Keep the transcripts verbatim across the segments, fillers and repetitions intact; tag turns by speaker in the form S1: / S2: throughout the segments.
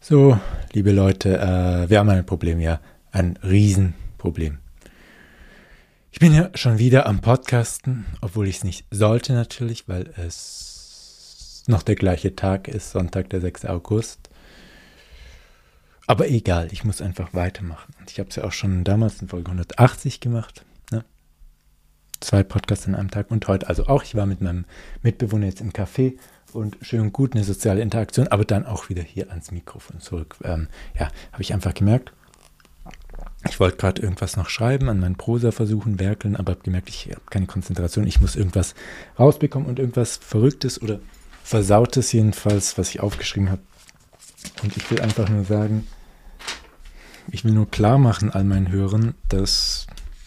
S1: So, liebe Leute, äh, wir haben ein Problem, ja, ein Riesenproblem. Ich bin ja schon wieder am Podcasten, obwohl ich es nicht sollte natürlich, weil es noch der gleiche Tag ist, Sonntag, der sechster August. Aber egal, ich muss einfach weitermachen. Ich habe es ja auch schon damals in Folge hundertachtzig gemacht, ne? Zwei Podcasts an einem Tag und heute also auch. Ich war mit meinem Mitbewohner jetzt im Café und schön und gut eine soziale Interaktion, aber dann auch wieder hier ans Mikrofon zurück. Ähm, ja, habe ich einfach gemerkt, ich wollte gerade irgendwas noch schreiben, an meinen Prosa versuchen, werkeln, aber habe gemerkt, ich habe keine Konzentration, ich muss irgendwas rausbekommen und irgendwas Verrücktes oder Versautes jedenfalls, was ich aufgeschrieben habe. Und ich will einfach nur sagen, ich will nur klar machen all meinen Hörern, dass,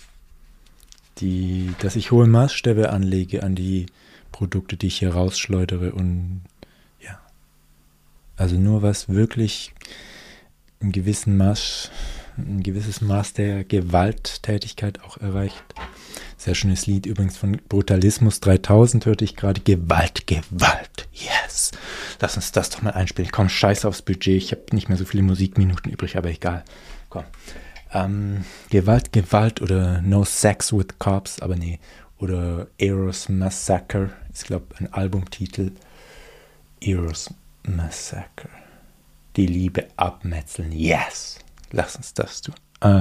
S1: die, dass ich hohe Maßstäbe anlege an die Produkte, die ich hier rausschleudere und ja, also nur was wirklich ein gewissen Maß, ein gewisses Maß der Gewalttätigkeit auch erreicht. Sehr schönes Lied übrigens von Brutalismus dreitausend hörte ich gerade. Gewalt, Gewalt, yes. Lass uns das doch mal einspielen. Komm, scheiß aufs Budget. Ich habe nicht mehr so viele Musikminuten übrig, aber egal. Komm. Ähm, Gewalt, Gewalt oder No Sex with Cops, aber nee. Oder Eros Massacre, ist glaube ich ein Albumtitel. Eros Massacre. Die Liebe abmetzeln, yes. Lass uns das tun. Äh,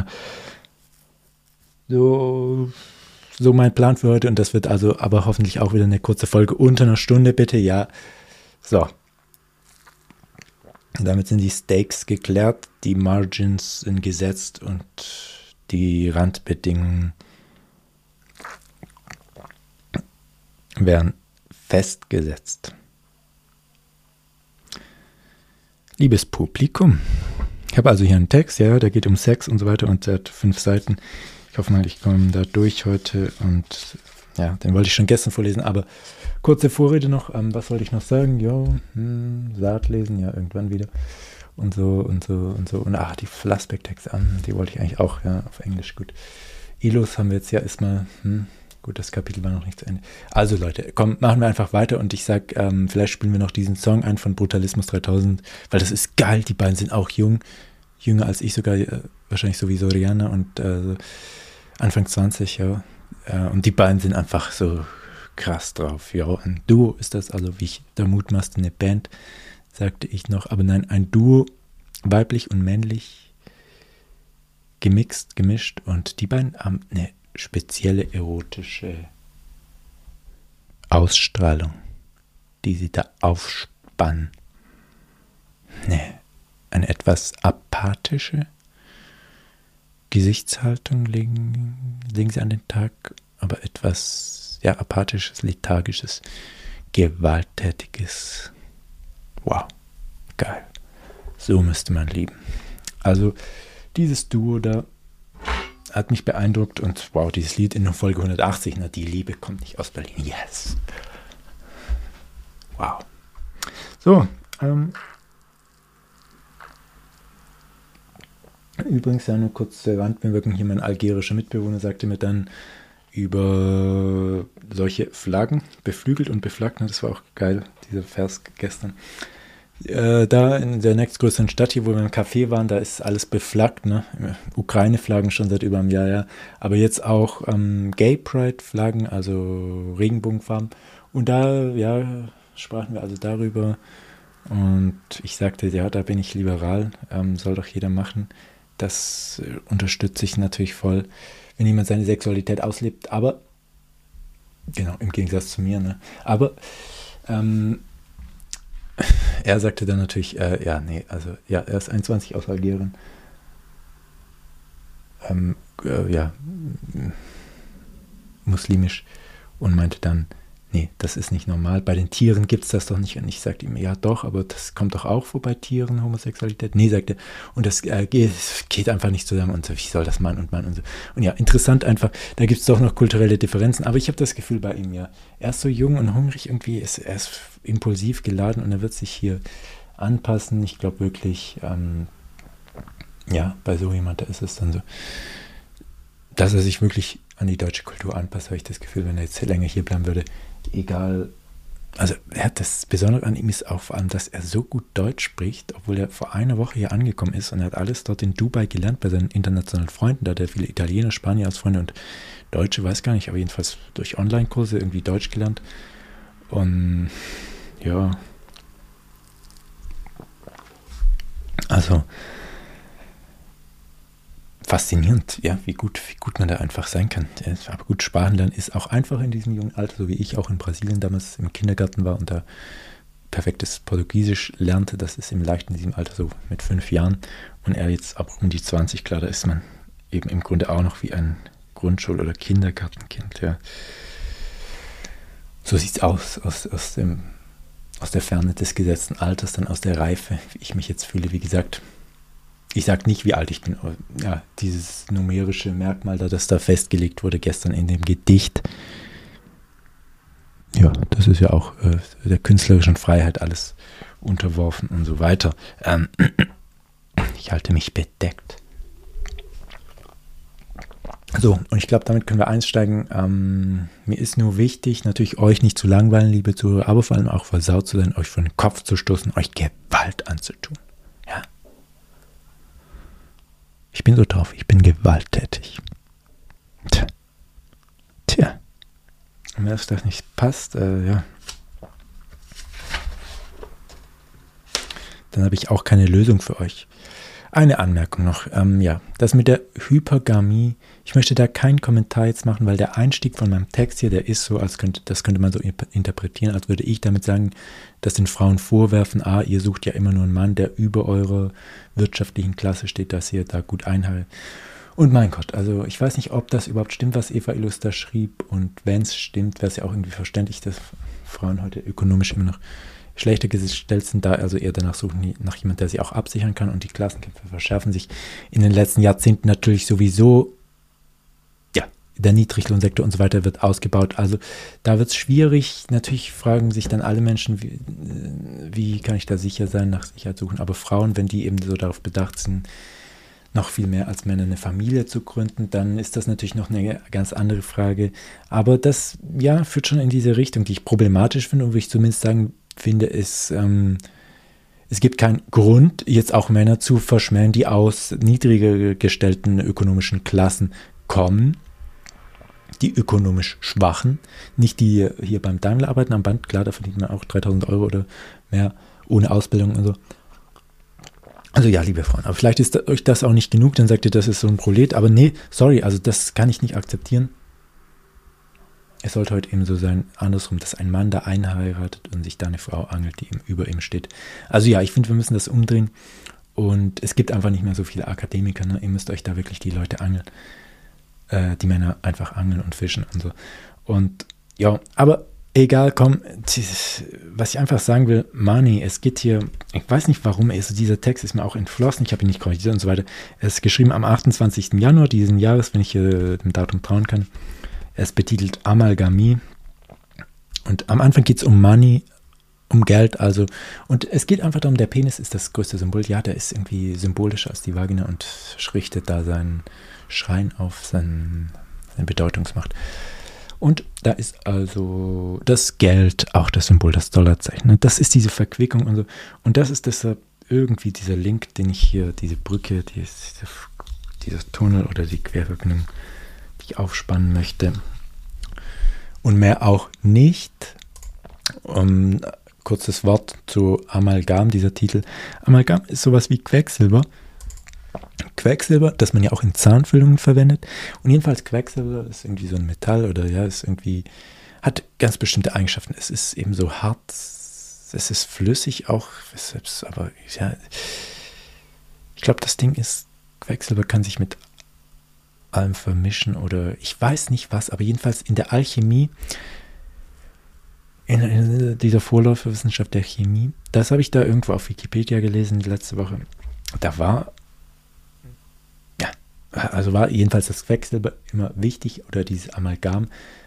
S1: so, so mein Plan für heute und das wird also aber hoffentlich auch wieder eine kurze Folge unter einer Stunde, bitte, ja. So. Damit sind die Stakes geklärt, die Margins sind gesetzt und die Randbedingungen werden festgesetzt. Liebes Publikum, ich habe also hier einen Text, ja, der geht um Sex und so weiter und der hat fünf Seiten. Ich hoffe mal, ich komme da durch heute und ja, den wollte ich schon gestern vorlesen, aber kurze Vorrede noch, ähm, was wollte ich noch sagen? Jo, hm, Saat lesen, ja, irgendwann wieder und so und so und so und ach, die Flassbeck-Texte, ähm, die wollte ich eigentlich auch, ja, auf Englisch, gut. Ilos haben wir jetzt ja erstmal, hm, gut, das Kapitel war noch nicht zu Ende. Also Leute, komm, machen wir einfach weiter und ich sag, ähm, vielleicht spielen wir noch diesen Song ein von Brutalismus dreitausend, weil das ist geil, die beiden sind auch jung, jünger als ich sogar, äh, wahrscheinlich sowieso Rihanna und äh, Anfang zwanzig, ja. Äh, und die beiden sind einfach so krass drauf, ja. Ein Duo ist das, also wie ich da mutmaßte, eine Band, sagte ich noch, aber nein, ein Duo, weiblich und männlich, gemixt, gemischt und die beiden haben eine spezielle erotische Ausstrahlung, die sie da aufspannen. Ne, eine etwas apathische Gesichtshaltung legen, legen sie an den Tag, aber etwas, ja, apathisches, lethargisches, gewalttätiges. Wow, geil. So müsste man lieben. Also, dieses Duo da hat mich beeindruckt und wow, dieses Lied in der Folge hundertachtzig, na, die Liebe kommt nicht aus Berlin, yes. Wow. So, ähm, übrigens ja nur kurz zur Randbemerkung, hier mein algerischer Mitbewohner sagte mir dann über solche Flaggen, beflügelt und beflaggt, das war auch geil, dieser Vers gestern. Äh, da in der nächstgrößeren Stadt hier, wo wir im Café waren, da ist alles beflaggt, ne? Ukraine-Flaggen schon seit über einem Jahr, ja. Aber jetzt auch ähm, Gay-Pride-Flaggen, also Regenbogenfarben. Und da, ja, sprachen wir also darüber. Und ich sagte, ja, da bin ich liberal, ähm, soll doch jeder machen. Das äh, unterstütze ich natürlich voll, wenn jemand seine Sexualität auslebt. Aber, genau, im Gegensatz zu mir, ne? Aber, ähm, er sagte dann natürlich, äh, ja, nee, also, ja, er ist einundzwanzig aus Algerien. Ähm, äh, ja, muslimisch und meinte dann, nee, das ist nicht normal. Bei den Tieren gibt es das doch nicht. Und ich sagte ihm, ja doch, aber das kommt doch auch vor bei Tieren, Homosexualität. Nee, sagte er, und das äh, geht, geht einfach nicht zusammen. Und so, wie soll das Mann und Mann und so. Und ja, interessant einfach, da gibt es doch noch kulturelle Differenzen. Aber ich habe das Gefühl bei ihm, ja, er ist so jung und hungrig irgendwie, ist, er ist impulsiv geladen und er wird sich hier anpassen. Ich glaube wirklich, ähm, ja, bei so jemand, da ist es dann so, dass er sich wirklich an die deutsche Kultur anpasst, habe ich das Gefühl, wenn er jetzt länger hier bleiben würde, egal also er hat das Besondere an ihm ist auch vor allem, dass er so gut Deutsch spricht, obwohl er vor einer Woche hier angekommen ist und er hat alles dort in Dubai gelernt bei seinen internationalen Freunden. Da hat er viele Italiener, Spanier als Freunde und Deutsche, weiß gar nicht, aber jedenfalls durch Online-Kurse irgendwie Deutsch gelernt. Und ja, also faszinierend, ja, wie gut, wie gut man da einfach sein kann. Aber gut, Sprachen lernen ist auch einfach in diesem jungen Alter, so wie ich auch in Brasilien damals im Kindergarten war und da perfektes Portugiesisch lernte. Das ist eben leicht in diesem Alter, so mit fünf Jahren. Und er jetzt ab um die zwanzig, klar, da ist man eben im Grunde auch noch wie ein Grundschul- oder Kindergartenkind, ja. So sieht es aus, aus, aus, dem, aus der Ferne des gesetzten Alters, dann aus der Reife, wie ich mich jetzt fühle, wie gesagt. Ich sage nicht, wie alt ich bin, aber ja, dieses numerische Merkmal, da das da festgelegt wurde gestern in dem Gedicht, ja, das ist ja auch äh, der künstlerischen Freiheit alles unterworfen und so weiter. Ähm, ich halte mich bedeckt. So, und ich glaube, damit können wir einsteigen. Ähm, mir ist nur wichtig, natürlich euch nicht zu langweilen, liebe Zuhörer, aber vor allem auch versaut zu sein, euch vor den Kopf zu stoßen, euch Gewalt anzutun. Ja. Ich bin so drauf, ich bin gewalttätig. Tja. Tja. Und wenn das nicht passt, äh, ja. Dann habe ich auch keine Lösung für euch. Eine Anmerkung noch, ähm, ja, das mit der Hypergamie, ich möchte da keinen Kommentar jetzt machen, weil der Einstieg von meinem Text hier, der ist so, als könnte, das könnte man so interpretieren, als würde ich damit sagen, dass den Frauen vorwerfen, ah, ihr sucht ja immer nur einen Mann, der über eurer wirtschaftlichen Klasse steht, dass ihr da gut einhaltet. Und mein Gott, also ich weiß nicht, ob das überhaupt stimmt, was Eva Illus da schrieb, und wenn es stimmt, wäre es ja auch irgendwie verständlich, dass Frauen heute ökonomisch immer noch schlechter gestellt sind, da also eher danach suchen, nach jemandem, der sie auch absichern kann, und die Klassenkämpfe verschärfen sich in den letzten Jahrzehnten natürlich sowieso. Ja, der Niedriglohnsektor und so weiter wird ausgebaut, also da wird es schwierig. Natürlich fragen sich dann alle Menschen, wie, wie kann ich da sicher sein, nach Sicherheit suchen, aber Frauen, wenn die eben so darauf bedacht sind, noch viel mehr als Männer eine Familie zu gründen, dann ist das natürlich noch eine ganz andere Frage, aber das, ja, führt schon in diese Richtung, die ich problematisch finde, und wo ich zumindest sagen finde, es, ähm, es gibt keinen Grund, jetzt auch Männer zu verschmähen, die aus niedriger gestellten ökonomischen Klassen kommen, die ökonomisch Schwachen, nicht die hier beim Daimler arbeiten am Band, klar, da verdient man auch dreitausend Euro oder mehr ohne Ausbildung und so. Also ja, liebe Freunde, aber vielleicht ist euch das auch nicht genug, dann sagt ihr, das ist so ein Prolet, aber nee, sorry, also das kann ich nicht akzeptieren. Es sollte heute eben so sein, andersrum, dass ein Mann da einheiratet und sich da eine Frau angelt, die ihm über ihm steht. Also ja, ich finde, wir müssen das umdrehen, und es gibt einfach nicht mehr so viele Akademiker, ne? Ihr müsst euch da wirklich die Leute angeln, äh, die Männer einfach angeln und fischen und so. Und ja, aber egal, komm, was ich einfach sagen will, Money, es geht hier, ich weiß nicht warum, also dieser Text ist mir auch entflossen, ich habe ihn nicht korrigiert und so weiter. Er ist geschrieben am achtundzwanzigsten Januar diesen Jahres, wenn ich äh, dem Datum trauen kann. Er ist betitelt Amalgamie, und am Anfang geht es um Money, um Geld, also, und es geht einfach darum, der Penis ist das größte Symbol, ja, der ist irgendwie symbolischer als die Vagina und richtet da seinen Schrein auf, seinen, seine Bedeutungsmacht. Und da ist also das Geld auch das Symbol, das Dollarzeichen, ne? Das ist diese Verquickung und so, und das ist deshalb irgendwie dieser Link, den ich hier, diese Brücke, dieses, dieses Tunnel oder die Querverbindung, ich aufspannen möchte, und mehr auch nicht. Um, kurzes Wort zu Amalgam, dieser Titel. Amalgam ist sowas wie Quecksilber. Quecksilber, das man ja auch in Zahnfüllungen verwendet. Und jedenfalls Quecksilber ist irgendwie so ein Metall, oder ja, ist irgendwie, hat ganz bestimmte Eigenschaften. Es ist eben so hart, es ist flüssig auch, aber ja, ich glaube, das Ding ist, Quecksilber kann sich mit allem vermischen oder ich weiß nicht was, aber jedenfalls in der Alchemie, in, in dieser Vorläuferwissenschaft der Chemie, das habe ich da irgendwo auf Wikipedia gelesen letzte Woche, da war, ja, also war jedenfalls das Quecksilber immer wichtig, oder dieses Amalgam,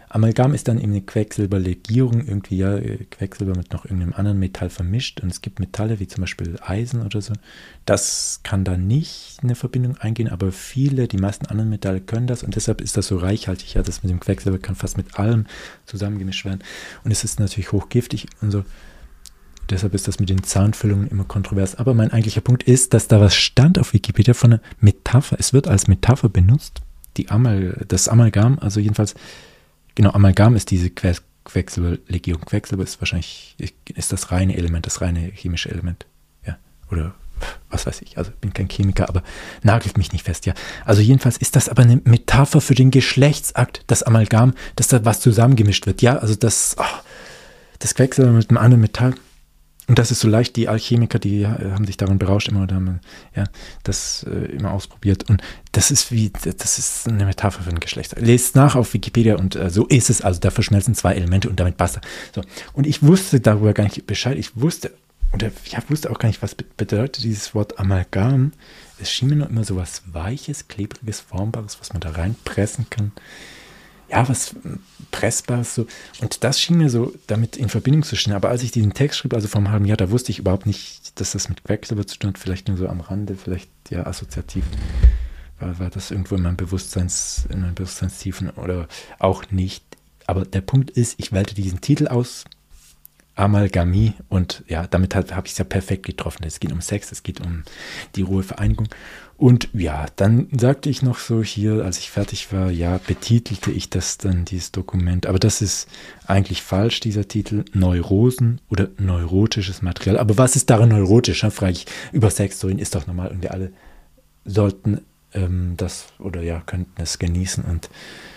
S1: Amalgam ist dann eben eine Quecksilberlegierung, irgendwie ja Quecksilber mit noch irgendeinem anderen Metall vermischt und es gibt Metalle wie zum Beispiel Eisen oder so. Das kann da nicht eine Verbindung eingehen, aber viele, die meisten anderen Metalle können das und deshalb ist das so reichhaltig. Ja, das mit dem Quecksilber kann fast mit allem zusammengemischt werden und es ist natürlich hochgiftig und so. Deshalb ist das mit den Zahnfüllungen immer kontrovers. Aber mein eigentlicher Punkt ist, dass da was stand auf Wikipedia von einer Metapher. Es wird als Metapher benutzt, die Amal, das Amalgam, also jedenfalls, genau, Amalgam ist diese Que- Quecksilberlegierung. Quecksilber ist wahrscheinlich, ist das reine Element, das reine chemische Element. Ja, oder was weiß ich, also ich bin kein Chemiker, aber nagelt mich nicht fest, ja. Also jedenfalls ist das aber eine Metapher für den Geschlechtsakt, das Amalgam, dass da was zusammengemischt wird. Ja, also das, oh, das Quecksilber mit einem anderen Metall. Und das ist so leicht, die Alchemiker, die haben sich daran berauscht immer oder haben ja, das äh, immer ausprobiert. Und das ist wie, das ist eine Metapher für ein Geschlecht. Lest nach auf Wikipedia und äh, so ist es. Also da verschmelzen zwei Elemente und damit basta. So. Und ich wusste darüber gar nicht Bescheid. Ich wusste, oder ich wusste auch gar nicht, was bedeutet dieses Wort Amalgam. Es schien mir nur immer so was Weiches, Klebriges, Formbares, was man da reinpressen kann. Ja, was Pressbares so. Und das schien mir so damit in Verbindung zu stehen. Aber als ich diesen Text schrieb, also vor einem halben Jahr, da wusste ich überhaupt nicht, dass das mit Quecksilber zu tun hat. Vielleicht nur so am Rande, vielleicht ja assoziativ. War, war das irgendwo in meinem Bewusstseins, in meinen Bewusstseinstiefen oder auch nicht. Aber der Punkt ist, ich wählte diesen Titel aus, Amalgamie, und ja, damit habe hab ich es ja perfekt getroffen. Es geht um Sex, es geht um die rohe Vereinigung. Und ja, dann sagte ich noch so hier, als ich fertig war, ja, betitelte ich das dann, dieses Dokument. Aber das ist eigentlich falsch, dieser Titel, Neurosen oder neurotisches Material. Aber was ist daran neurotisch? Ja, frage ich, über Sex zu reden ist doch normal und wir alle sollten ähm, das oder ja, könnten es genießen. Und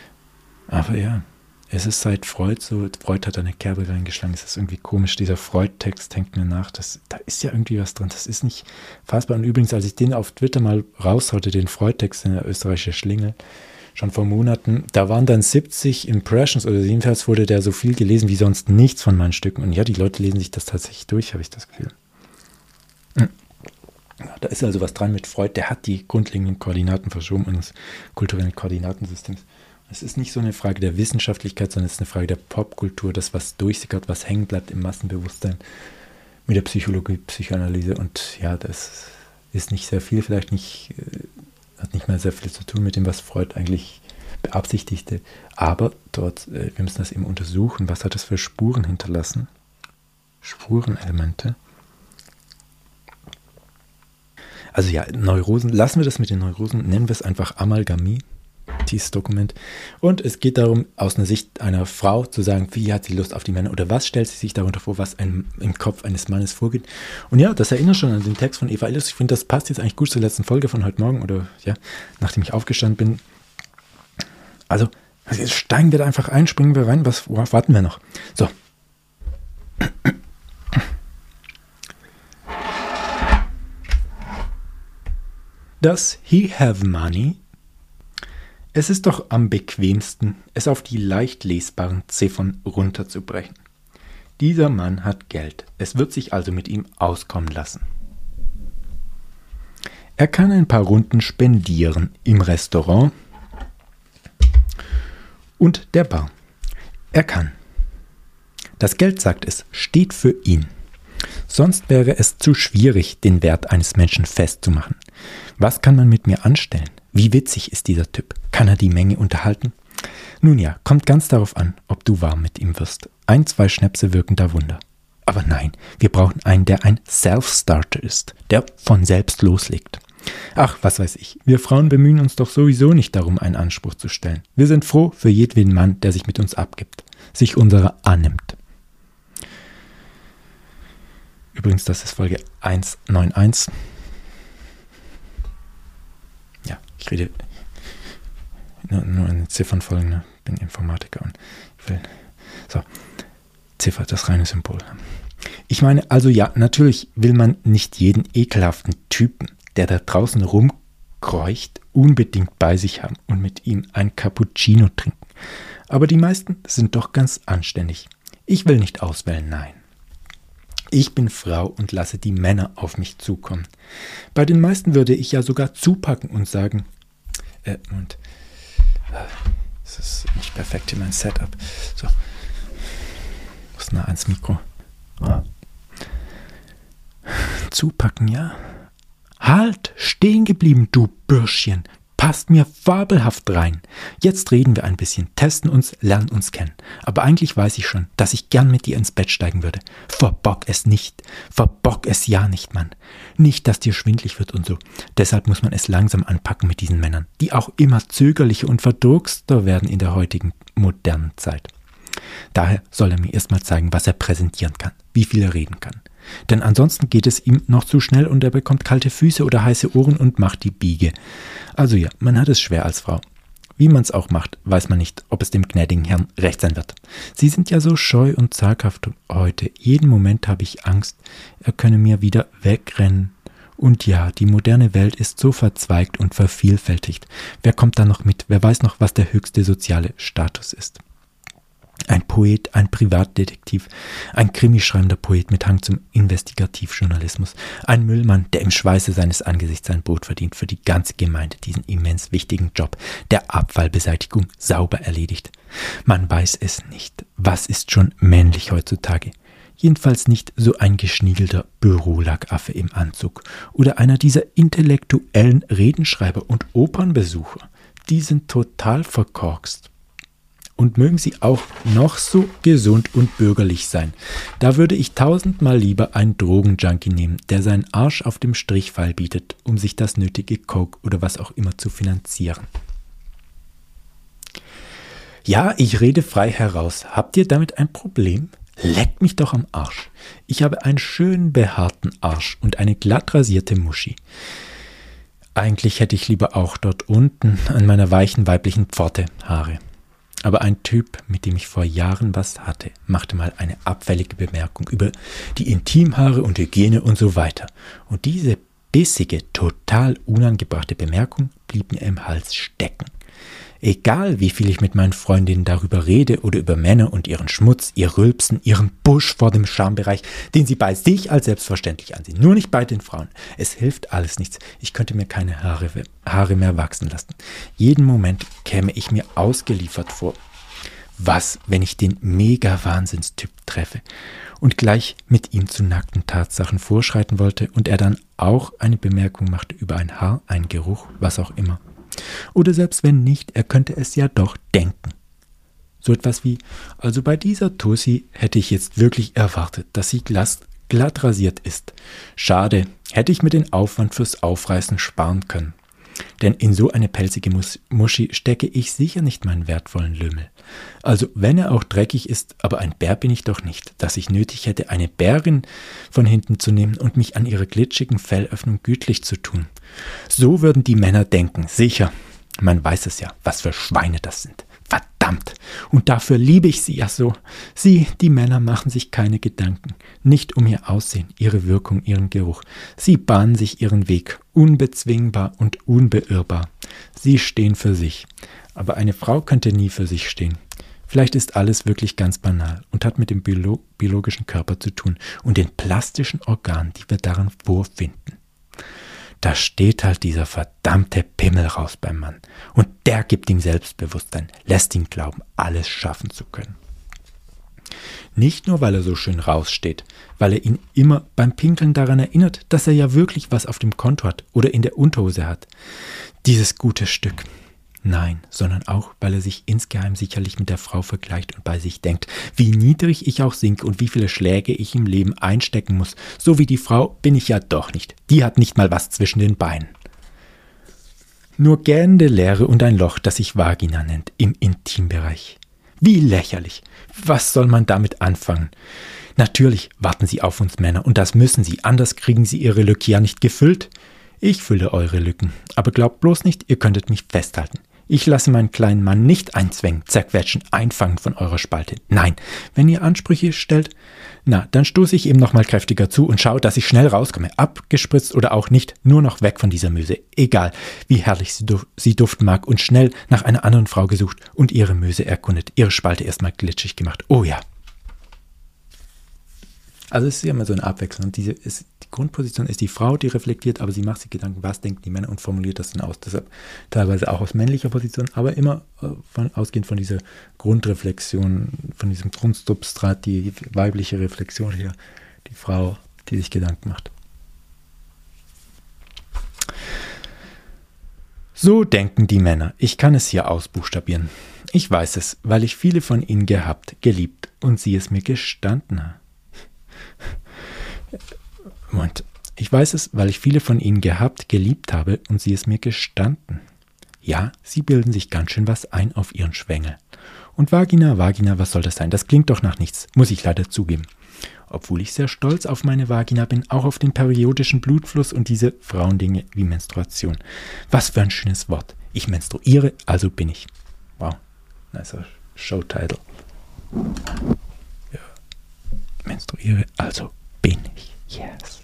S1: aber ja, es ist seit Freud so, Freud hat eine Kerbe reingeschlagen, es ist irgendwie komisch, dieser Freud-Text hängt mir nach, das, da ist ja irgendwie was dran, das ist nicht fassbar. Und übrigens, als ich den auf Twitter mal raushaute, den Freud-Text in der österreichischen Schlingel, schon vor Monaten, da waren dann siebzig Impressions, oder jedenfalls wurde der so viel gelesen wie sonst nichts von meinen Stücken. Und ja, die Leute lesen sich das tatsächlich durch, habe ich das Gefühl. Hm. Ja, da ist also was dran mit Freud, der hat die grundlegenden Koordinaten verschoben unseres kulturellen Koordinatensystems. Es ist nicht so eine Frage der Wissenschaftlichkeit, sondern es ist eine Frage der Popkultur, das, was durchsickert, was hängen bleibt im Massenbewusstsein mit der Psychologie, Psychoanalyse. Und ja, das ist nicht sehr viel, vielleicht nicht, hat nicht mehr sehr viel zu tun mit dem, was Freud eigentlich beabsichtigte. Aber dort, wir müssen das eben untersuchen. Was hat das für Spuren hinterlassen? Spurenelemente. Also ja, Neurosen, lassen wir das mit den Neurosen, nennen wir es einfach Amalgamie. Dieses Dokument. Und es geht darum, aus einer Sicht einer Frau zu sagen, wie hat sie Lust auf die Männer oder was stellt sie sich darunter vor, was einem, im Kopf eines Mannes vorgeht. Und ja, das erinnert schon an den Text von Eva Illes. Ich finde, das passt jetzt eigentlich gut zur letzten Folge von heute Morgen oder ja, nachdem ich aufgestanden bin. Also, jetzt steigen wir da einfach ein, springen wir rein. Was, worauf warten wir noch? So. Das He Have Money. Es ist doch am bequemsten, es auf die leicht lesbaren Ziffern runterzubrechen. Dieser Mann hat Geld, es wird sich also mit ihm auskommen lassen. Er kann ein paar Runden spendieren im Restaurant und der Bar. Er kann. Das Geld, sagt es, steht für ihn. Sonst wäre es zu schwierig, den Wert eines Menschen festzumachen. Was kann man mit mir anstellen? Wie witzig ist dieser Typ? Kann er die Menge unterhalten? Nun ja, kommt ganz darauf an, ob du warm mit ihm wirst. Ein, zwei Schnäpse wirken da Wunder. Aber nein, wir brauchen einen, der ein Self-Starter ist, der von selbst loslegt. Ach, was weiß ich, wir Frauen bemühen uns doch sowieso nicht darum, einen Anspruch zu stellen. Wir sind froh für jedweden Mann, der sich mit uns abgibt, sich unserer annimmt. Übrigens, das ist Folge hunderteinundneunzig. Ja, ich rede nur, nur in Ziffernfolgen, ne? Ich bin Informatiker und ich will, so, Ziffer, das reine Symbol. Ich meine, also ja, natürlich will man nicht jeden ekelhaften Typen, der da draußen rumkreucht, unbedingt bei sich haben und mit ihm ein Cappuccino trinken. Aber die meisten sind doch ganz anständig. Ich will nicht auswählen, nein. Ich bin Frau und lasse die Männer auf mich zukommen. Bei den meisten würde ich ja sogar zupacken und sagen, äh, und, äh, Das ist nicht perfekt hier mein Setup. So. Muss nah ans Mikro. Oh. Zupacken, ja? Halt! Stehen geblieben, du Bürschchen! Passt mir fabelhaft rein. Jetzt reden wir ein bisschen, testen uns, lernen uns kennen. Aber eigentlich weiß ich schon, dass ich gern mit dir ins Bett steigen würde. Verbock es nicht. Verbock es ja nicht, Mann. Nicht, dass dir schwindlig wird und so. Deshalb muss man es langsam anpacken mit diesen Männern, die auch immer zögerlicher und verdruckster werden in der heutigen modernen Zeit. Daher soll er mir erstmal zeigen, was er präsentieren kann, wie viel er reden kann. Denn ansonsten geht es ihm noch zu schnell und er bekommt kalte Füße oder heiße Ohren und macht die Biege. Also ja, man hat es schwer als Frau. Wie man es auch macht, weiß man nicht, ob es dem gnädigen Herrn recht sein wird. Sie sind ja so scheu und zaghaft heute. Jeden Moment habe ich Angst, er könne mir wieder wegrennen. Und ja, die moderne Welt ist so verzweigt und vervielfältigt. Wer kommt da noch mit? Wer weiß noch, was der höchste soziale Status ist? Ein Poet, ein Privatdetektiv, ein krimischreibender Poet mit Hang zum Investigativjournalismus, ein Müllmann, der im Schweiße seines Angesichts sein Brot verdient, für die ganze Gemeinde diesen immens wichtigen Job der Abfallbeseitigung sauber erledigt. Man weiß es nicht. Was ist schon männlich heutzutage? Jedenfalls nicht so ein geschniegelter Bürolacaffe im Anzug oder einer dieser intellektuellen Redenschreiber und Opernbesucher. Die sind total verkorkst. Und mögen sie auch noch so gesund und bürgerlich sein. Da würde ich tausendmal lieber einen Drogenjunkie nehmen, der seinen Arsch auf dem Strichpfeil bietet, um sich das nötige Coke oder was auch immer zu finanzieren. Ja, ich rede frei heraus. Habt ihr damit ein Problem? Leckt mich doch am Arsch. Ich habe einen schönen behaarten Arsch und eine glatt rasierte Muschi. Eigentlich hätte ich lieber auch dort unten an meiner weichen weiblichen Pforte Haare. Aber ein Typ, mit dem ich vor Jahren was hatte, machte mal eine abfällige Bemerkung über die Intimhaare und Hygiene und so weiter. Und diese bissige, total unangebrachte Bemerkung blieb mir im Hals stecken. Egal, wie viel ich mit meinen Freundinnen darüber rede oder über Männer und ihren Schmutz, ihr Rülpsen, ihren Busch vor dem Schambereich, den sie bei sich als selbstverständlich ansehen, nur nicht bei den Frauen. Es hilft alles nichts. Ich könnte mir keine Haare, Haare mehr wachsen lassen. Jeden Moment käme ich mir ausgeliefert vor. Was, wenn ich den Mega-Wahnsinnstyp treffe und gleich mit ihm zu nackten Tatsachen vorschreiten wollte und er dann auch eine Bemerkung machte über ein Haar, einen Geruch, was auch immer. Oder selbst wenn nicht, er könnte es ja doch denken. So etwas wie, also bei dieser Tussi hätte ich jetzt wirklich erwartet, dass sie glatt, glatt rasiert ist. Schade, hätte ich mir den Aufwand fürs Aufreißen sparen können. Denn in so eine pelzige Mus- Muschi stecke ich sicher nicht meinen wertvollen Lümmel. Also wenn er auch dreckig ist, aber ein Bär bin ich doch nicht, dass ich nötig hätte, eine Bärin von hinten zu nehmen und mich an ihrer glitschigen Fellöffnung gütlich zu tun. So würden die Männer denken, sicher. Man weiß es ja, was für Schweine das sind. Verdammt! Und dafür liebe ich sie ja so. Sie, die Männer, machen sich keine Gedanken. Nicht um ihr Aussehen, ihre Wirkung, ihren Geruch. Sie bahnen sich ihren Weg, unbezwingbar und unbeirrbar. Sie stehen für sich. Aber eine Frau könnte nie für sich stehen. Vielleicht ist alles wirklich ganz banal und hat mit dem biolo- biologischen Körper zu tun und den plastischen Organen, die wir darin vorfinden. Da steht halt dieser verdammte Pimmel raus beim Mann. Und der gibt ihm Selbstbewusstsein, lässt ihn glauben, alles schaffen zu können. Nicht nur, weil er so schön raussteht, weil er ihn immer beim Pinkeln daran erinnert, dass er ja wirklich was auf dem Konto hat oder in der Unterhose hat. Dieses gute Stück. Nein, sondern auch, weil er sich insgeheim sicherlich mit der Frau vergleicht und bei sich denkt, wie niedrig ich auch sinke und wie viele Schläge ich im Leben einstecken muss. So wie die Frau bin ich ja doch nicht. Die hat nicht mal was zwischen den Beinen. Nur gähnende Leere und ein Loch, das sich Vagina nennt, im Intimbereich. Wie lächerlich. Was soll man damit anfangen? Natürlich warten sie auf uns Männer und das müssen sie, anders kriegen sie ihre Lücke ja nicht gefüllt. Ich fülle eure Lücken, aber glaubt bloß nicht, ihr könntet mich festhalten. Ich lasse meinen kleinen Mann nicht einzwängen, zerquetschen, einfangen von eurer Spalte. Nein, wenn ihr Ansprüche stellt, na, dann stoße ich ihm nochmal kräftiger zu und schaue, dass ich schnell rauskomme. Abgespritzt oder auch nicht, nur noch weg von dieser Möse. Egal, wie herrlich sie, duf- sie duften mag und schnell nach einer anderen Frau gesucht und ihre Möse erkundet, ihre Spalte erstmal glitschig gemacht. Oh ja. Also es ist ja immer so eine Abwechslung. Diese ist, die Grundposition ist die Frau, die reflektiert, aber sie macht sich Gedanken, was denken die Männer und formuliert das dann aus. Deshalb teilweise auch aus männlicher Position, aber immer von, ausgehend von dieser Grundreflexion, von diesem Grundsubstrat, die weibliche Reflexion hier, die Frau, die sich Gedanken macht. So denken die Männer. Ich kann es hier ausbuchstabieren. Ich weiß es, weil ich viele von ihnen gehabt, geliebt und sie es mir gestanden haben. Moment. Ich weiß es, weil ich viele von ihnen gehabt, geliebt habe und sie es mir gestanden. Ja, sie bilden sich ganz schön was ein auf ihren Schwengel. Und Vagina, Vagina, was soll das sein? Das klingt doch nach nichts, muss ich leider zugeben. Obwohl ich sehr stolz auf meine Vagina bin, auch auf den periodischen Blutfluss und diese Frauendinge wie Menstruation. Was für ein schönes Wort. Ich menstruiere, also bin ich. Wow, nicer Showtitle. Ja. Menstruiere, also bin ich. Yes.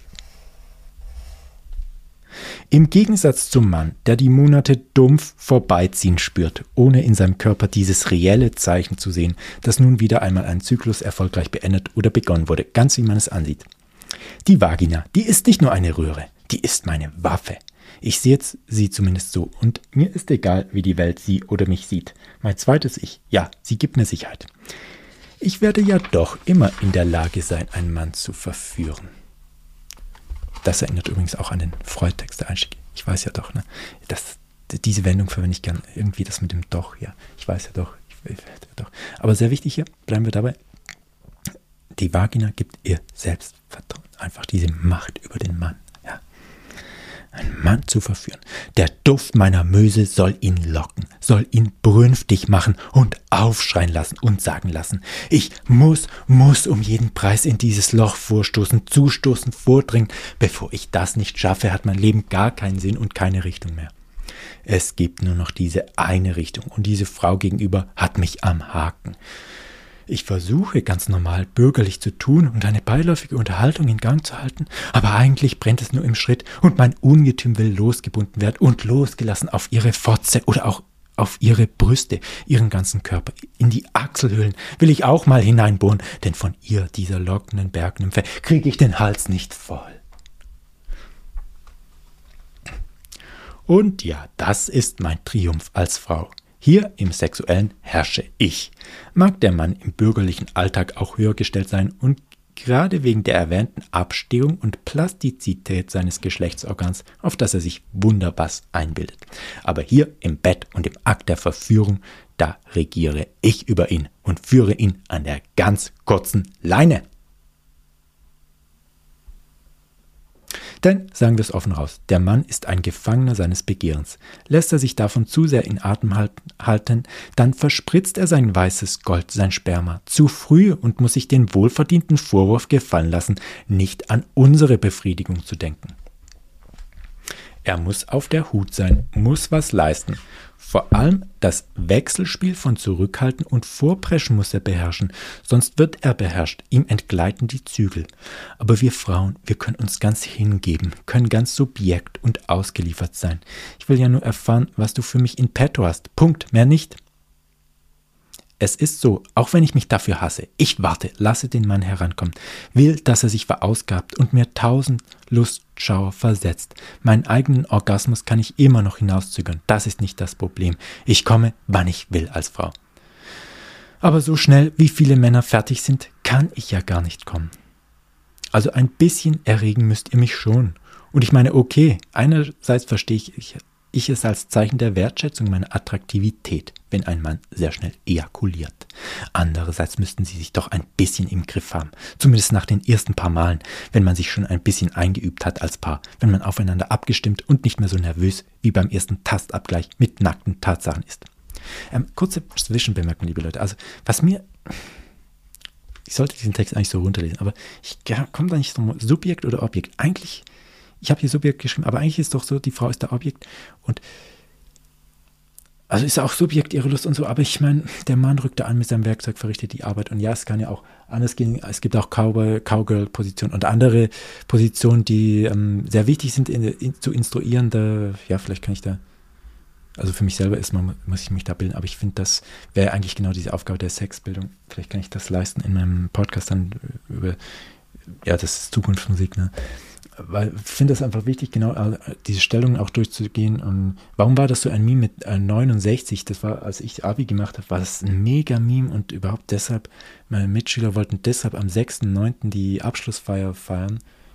S1: Im Gegensatz zum Mann, der die Monate dumpf vorbeiziehen spürt, ohne in seinem Körper dieses reelle Zeichen zu sehen, dass nun wieder einmal ein Zyklus erfolgreich beendet oder begonnen wurde, ganz wie man es ansieht. Die Vagina, die ist nicht nur eine Röhre, die ist meine Waffe. Ich sehe jetzt sie zumindest so und mir ist egal, wie die Welt sie oder mich sieht. Mein zweites Ich, ja, sie gibt mir Sicherheit. Ich werde ja doch immer in der Lage sein, einen Mann zu verführen. Das erinnert übrigens auch an den Freud-Text, der Einstieg. Ich weiß ja doch, ne? Das, diese Wendung verwende ich gern. Irgendwie das mit dem Doch, ja. Ich weiß ja doch. Ich, ich, ja doch. Aber sehr wichtig hier, bleiben wir dabei. Die Vagina gibt ihr Selbstvertrauen. Einfach diese Macht über den Mann. Ja. Einen Mann zu verführen. Der Duft meiner Möse soll ihn locken, soll ihn brünftig machen und aufschreien lassen und sagen lassen, ich muss, muss um jeden Preis in dieses Loch vorstoßen, zustoßen, vordringen. Bevor ich das nicht schaffe, hat mein Leben gar keinen Sinn und keine Richtung mehr. Es gibt nur noch diese eine Richtung und diese Frau gegenüber hat mich am Haken. Ich versuche ganz normal bürgerlich zu tun und eine beiläufige Unterhaltung in Gang zu halten, aber eigentlich brennt es nur im Schritt und mein Ungetüm will losgebunden werden und losgelassen auf ihre Fotze oder auch auf ihre Brüste, ihren ganzen Körper. In die Achselhöhlen will ich auch mal hineinbohren, denn von ihr, dieser lockenden Bergnymphe, kriege ich den Hals nicht voll. Und ja, das ist mein Triumph als Frau. Hier im Sexuellen herrsche ich. Mag der Mann im bürgerlichen Alltag auch höher gestellt sein und gerade wegen der erwähnten Abstehung und Plastizität seines Geschlechtsorgans, auf das er sich wunderbar einbildet. Aber hier im Bett und im Akt der Verführung, da regiere ich über ihn und führe ihn an der ganz kurzen Leine. Denn, sagen wir es offen raus, der Mann ist ein Gefangener seines Begehrens. Lässt er sich davon zu sehr in Atem halten, dann verspritzt er sein weißes Gold, sein Sperma, zu früh und muss sich den wohlverdienten Vorwurf gefallen lassen, nicht an unsere Befriedigung zu denken. Er muss auf der Hut sein, muss was leisten. Vor allem das Wechselspiel von Zurückhalten und Vorpreschen muss er beherrschen, sonst wird er beherrscht, ihm entgleiten die Zügel. Aber wir Frauen, wir können uns ganz hingeben, können ganz Subjekt und ausgeliefert sein. Ich will ja nur erfahren, was du für mich in petto hast. Punkt, mehr nicht. Es ist so, auch wenn ich mich dafür hasse, ich warte, lasse den Mann herankommen, will, dass er sich verausgabt und mir tausend Lustschauer versetzt. Meinen eigenen Orgasmus kann ich immer noch hinauszögern, das ist nicht das Problem. Ich komme, wann ich will als Frau. Aber so schnell, wie viele Männer fertig sind, kann ich ja gar nicht kommen. Also ein bisschen erregen müsst ihr mich schon. Und ich meine, okay, einerseits verstehe ich, ich Ich es als Zeichen der Wertschätzung meiner Attraktivität, wenn ein Mann sehr schnell ejakuliert. Andererseits müssten sie sich doch ein bisschen im Griff haben, zumindest nach den ersten paar Malen, wenn man sich schon ein bisschen eingeübt hat als Paar, wenn man aufeinander abgestimmt und nicht mehr so nervös wie beim ersten Tastabgleich mit nackten Tatsachen ist. Ähm, kurze Zwischenbemerkung, liebe Leute. Also, was mir... Ich sollte diesen Text eigentlich so runterlesen, aber ich ja, komme da nicht so Subjekt oder Objekt. Eigentlich... Ich habe hier Subjekt geschrieben, aber eigentlich ist es doch so, die Frau ist der Objekt und also ist auch Subjekt ihre Lust und so, aber ich meine, der Mann rückt da an mit seinem Werkzeug, verrichtet die Arbeit und ja, es kann ja auch anders gehen, es gibt auch Cowboy, Cowgirl-Positionen und andere Positionen, die ähm, sehr wichtig sind in, in, zu instruieren, da, ja, vielleicht kann ich da, also für mich selber ist man, muss ich mich da bilden, aber ich finde, das wäre eigentlich genau diese Aufgabe der Sexbildung, vielleicht kann ich das leisten in meinem Podcast dann über, ja, das ist Zukunftsmusik, ne? weil ich finde das einfach wichtig, genau äh, diese Stellungen auch durchzugehen. Und warum war das so ein Meme mit äh, neunundsechzig? Das war, als ich Abi gemacht habe, war das ein Mega-Meme und überhaupt deshalb, meine Mitschüler wollten deshalb am sechsten neunten die Abschlussfeier feiern,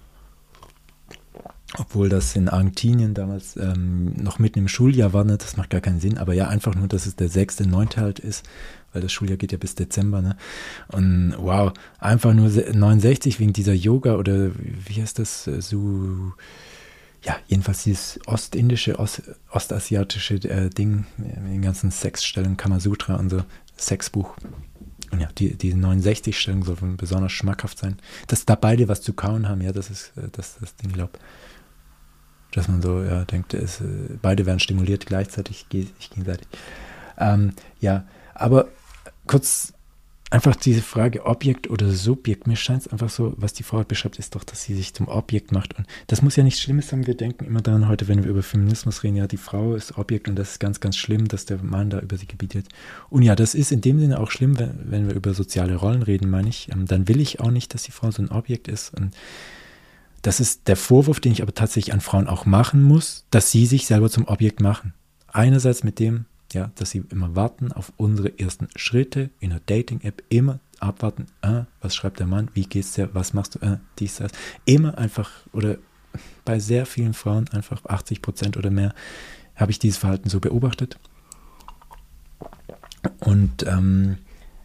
S1: obwohl das in Argentinien damals ähm, noch mitten im Schuljahr war, ne? Das macht gar keinen Sinn, aber ja, einfach nur, dass es der sechste neunte halt ist, weil das Schuljahr geht ja bis Dezember, ne? Und wow, einfach nur neunundsechzig wegen dieser Yoga oder wie heißt das, so, ja, jedenfalls dieses ostindische, Ost, ostasiatische äh, Ding, mit den ganzen Sexstellungen, Kamasutra und so, Sexbuch. Und ja, die, diese neunundsechzig-Stellung soll besonders schmackhaft sein. Dass da beide was zu kauen haben, ja, das ist das, das Ding, glaube ich. Dass man so, ja, denkt, es, beide werden stimuliert gleichzeitig, ich gegenseitig. Ähm, ja, aber kurz einfach diese Frage Objekt oder Subjekt. Mir scheint es einfach so, was die Frau beschreibt, ist doch, dass sie sich zum Objekt macht. Und das muss ja nichts Schlimmes sein. Wir denken immer daran heute, wenn wir über Feminismus reden, ja, die Frau ist Objekt und das ist ganz, ganz schlimm, dass der Mann da über sie gebietet. Und ja, das ist in dem Sinne auch schlimm, wenn, wenn wir über soziale Rollen reden, meine ich. Ähm, dann will ich auch nicht, dass die Frau so ein Objekt ist. Und das ist der Vorwurf, den ich aber tatsächlich an Frauen auch machen muss, dass sie sich selber zum Objekt machen. Einerseits mit dem, ja, dass sie immer warten auf unsere ersten Schritte in der Dating-App, immer abwarten, äh, was schreibt der Mann, wie geht's dir, was machst du, äh, dies, das. Immer einfach, oder bei sehr vielen Frauen, einfach achtzig Prozent oder mehr, habe ich dieses Verhalten so beobachtet. Und ähm,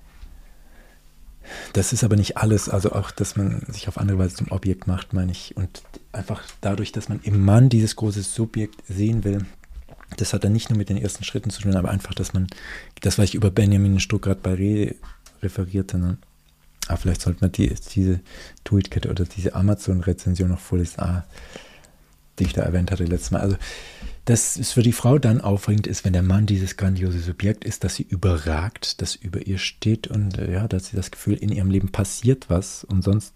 S1: das ist aber nicht alles, also auch, dass man sich auf andere Weise zum Objekt macht, meine ich. Und einfach dadurch, dass man im Mann dieses große Subjekt sehen will, das hat dann nicht nur mit den ersten Schritten zu tun, aber einfach, dass man, das, was ich über Benjamin Stuckrad Barré referierte, ne? Ah, vielleicht sollte man die, diese Tweetkette oder diese Amazon-Rezension noch vorlesen, ah, die ich da erwähnt hatte letztes Mal. Also, das ist für die Frau dann aufregend ist, wenn der Mann dieses grandiose Subjekt ist, dass sie überragt, das über ihr steht und äh, ja, dass sie das Gefühl, in ihrem Leben passiert was und sonst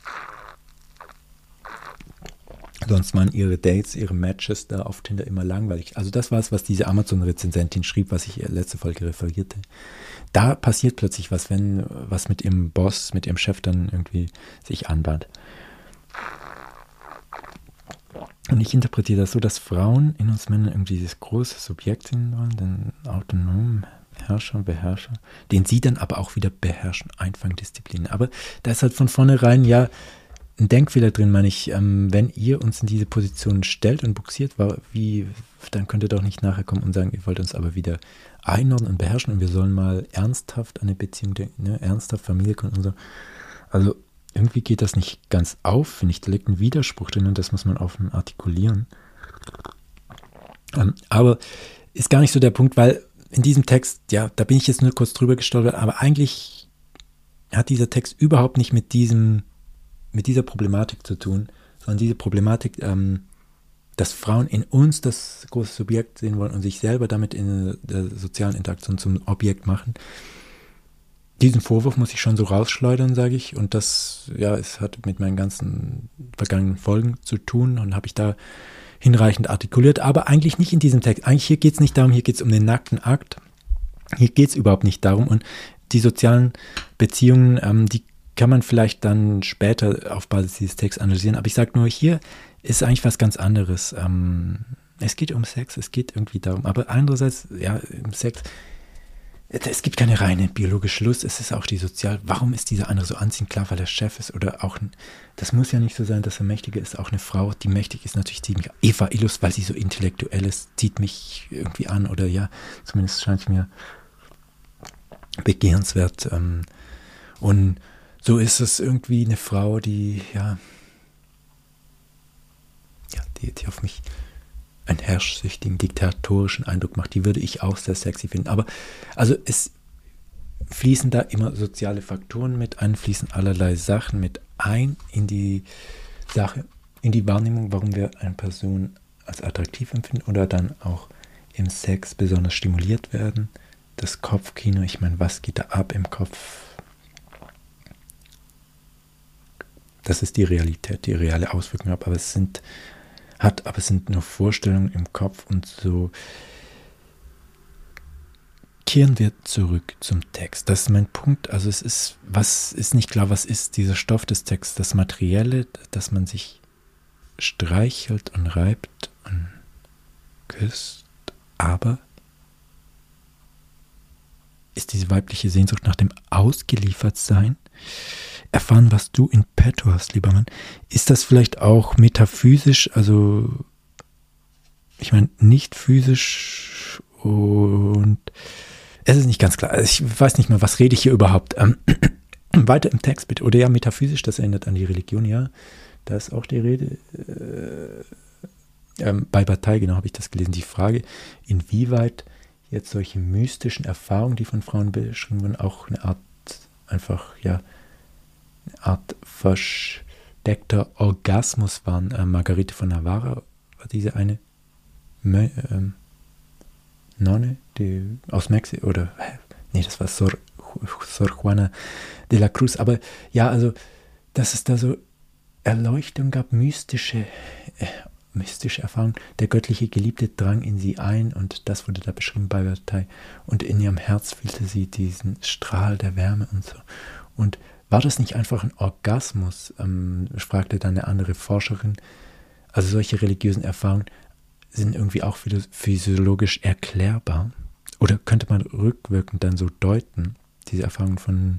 S1: sonst waren ihre Dates, ihre Matches da auf Tinder immer langweilig. Also das war es, was diese Amazon-Rezensentin schrieb, was ich letzte Folge referierte. Da passiert plötzlich was, wenn was mit ihrem Boss, mit ihrem Chef dann irgendwie sich anbahnt. Und ich interpretiere das so, dass Frauen in uns Männern irgendwie dieses große Subjekt sind wollen, den autonomen Herrscher, Beherrscher, den sie dann aber auch wieder beherrschen, einfangen, disziplinieren. Aber da ist halt von vornherein ja ein Denkfehler drin, meine ich, ähm, wenn ihr uns in diese Position stellt und buxiert, war, wie, dann könnt ihr doch nicht nachher kommen und sagen, ihr wollt uns aber wieder einordnen und beherrschen und wir sollen mal ernsthaft an eine Beziehung denken, ne? Ernsthaft Familie gründen und so. Also irgendwie geht das nicht ganz auf, finde ich, da liegt ein Widerspruch drin und das muss man offen artikulieren. Ähm, aber ist gar nicht so der Punkt, weil in diesem Text, ja, da bin ich jetzt nur kurz drüber gestolpert, aber eigentlich hat dieser Text überhaupt nicht mit diesem mit dieser Problematik zu tun, sondern diese Problematik, ähm, dass Frauen in uns das große Subjekt sehen wollen und sich selber damit in der sozialen Interaktion zum Objekt machen. Diesen Vorwurf muss ich schon so rausschleudern, sage ich, und das, ja, es hat mit meinen ganzen vergangenen Folgen zu tun und habe ich da hinreichend artikuliert, aber eigentlich nicht in diesem Text. Eigentlich hier geht es nicht darum, hier geht es um den nackten Akt. Hier geht es überhaupt nicht darum und die sozialen Beziehungen, ähm, die kann man vielleicht dann später auf Basis dieses Texts analysieren. Aber ich sage nur, hier ist eigentlich was ganz anderes. Ähm, es geht um Sex, es geht irgendwie darum. Aber andererseits, ja, im Sex, es gibt keine reine biologische Lust, es ist auch die sozial. Warum ist dieser andere so anziehend? Klar, weil er Chef ist oder auch, das muss ja nicht so sein, dass er mächtiger ist. Auch eine Frau, die mächtig ist, natürlich zieht mich an. Eva Illus, weil sie so intellektuell ist, zieht mich irgendwie an. Oder ja, zumindest scheint es mir begehrenswert. Ähm, und so ist es irgendwie eine Frau, die, ja, ja die, die auf mich einen herrschsüchtigen, diktatorischen Eindruck macht. Die würde ich auch sehr sexy finden. Aber, also es fließen da immer soziale Faktoren mit ein, fließen allerlei Sachen mit ein in die Sache, in die Wahrnehmung, warum wir eine Person als attraktiv empfinden oder dann auch im Sex besonders stimuliert werden. Das Kopfkino, ich meine, was geht da ab im Kopf? Das ist die Realität, die reale Auswirkung hat, aber es sind, hat, aber es sind nur Vorstellungen im Kopf und so. Kehren wir zurück zum Text. Das ist mein Punkt. Also es ist, was ist nicht klar, was ist dieser Stoff des Texts, das Materielle, dass man sich streichelt und reibt und küsst, aber ist diese weibliche Sehnsucht nach dem Ausgeliefertsein, erfahren, was du in petto hast, lieber Mann, ist das vielleicht auch metaphysisch, also ich meine nicht physisch und es ist nicht ganz klar, ich weiß nicht mal, was rede ich hier überhaupt. Ähm, weiter im Text bitte, oder ja, metaphysisch, das erinnert an die Religion, ja, da ist auch die Rede, äh, ähm, bei Bataille, genau, habe ich das gelesen, die Frage, inwieweit jetzt solche mystischen Erfahrungen, die von Frauen beschrieben wurden, auch eine Art, einfach, ja, eine Art versteckter Orgasmus waren. Äh, Margarete von Navarra war diese eine Mö, ähm, Nonne, die aus Mexiko, oder, nee, das war Sor, Sor Juana de la Cruz, aber ja, also, dass es da so Erleuchtung gab, mystische, äh, mystische Erfahrung, der göttliche Geliebte drang in sie ein und das wurde da beschrieben bei Bataille und in ihrem Herz fühlte sie diesen Strahl der Wärme und so. Und war das nicht einfach ein Orgasmus, ähm, fragte dann eine andere Forscherin. Also solche religiösen Erfahrungen sind irgendwie auch physiologisch erklärbar oder könnte man rückwirkend dann so deuten, diese Erfahrungen von,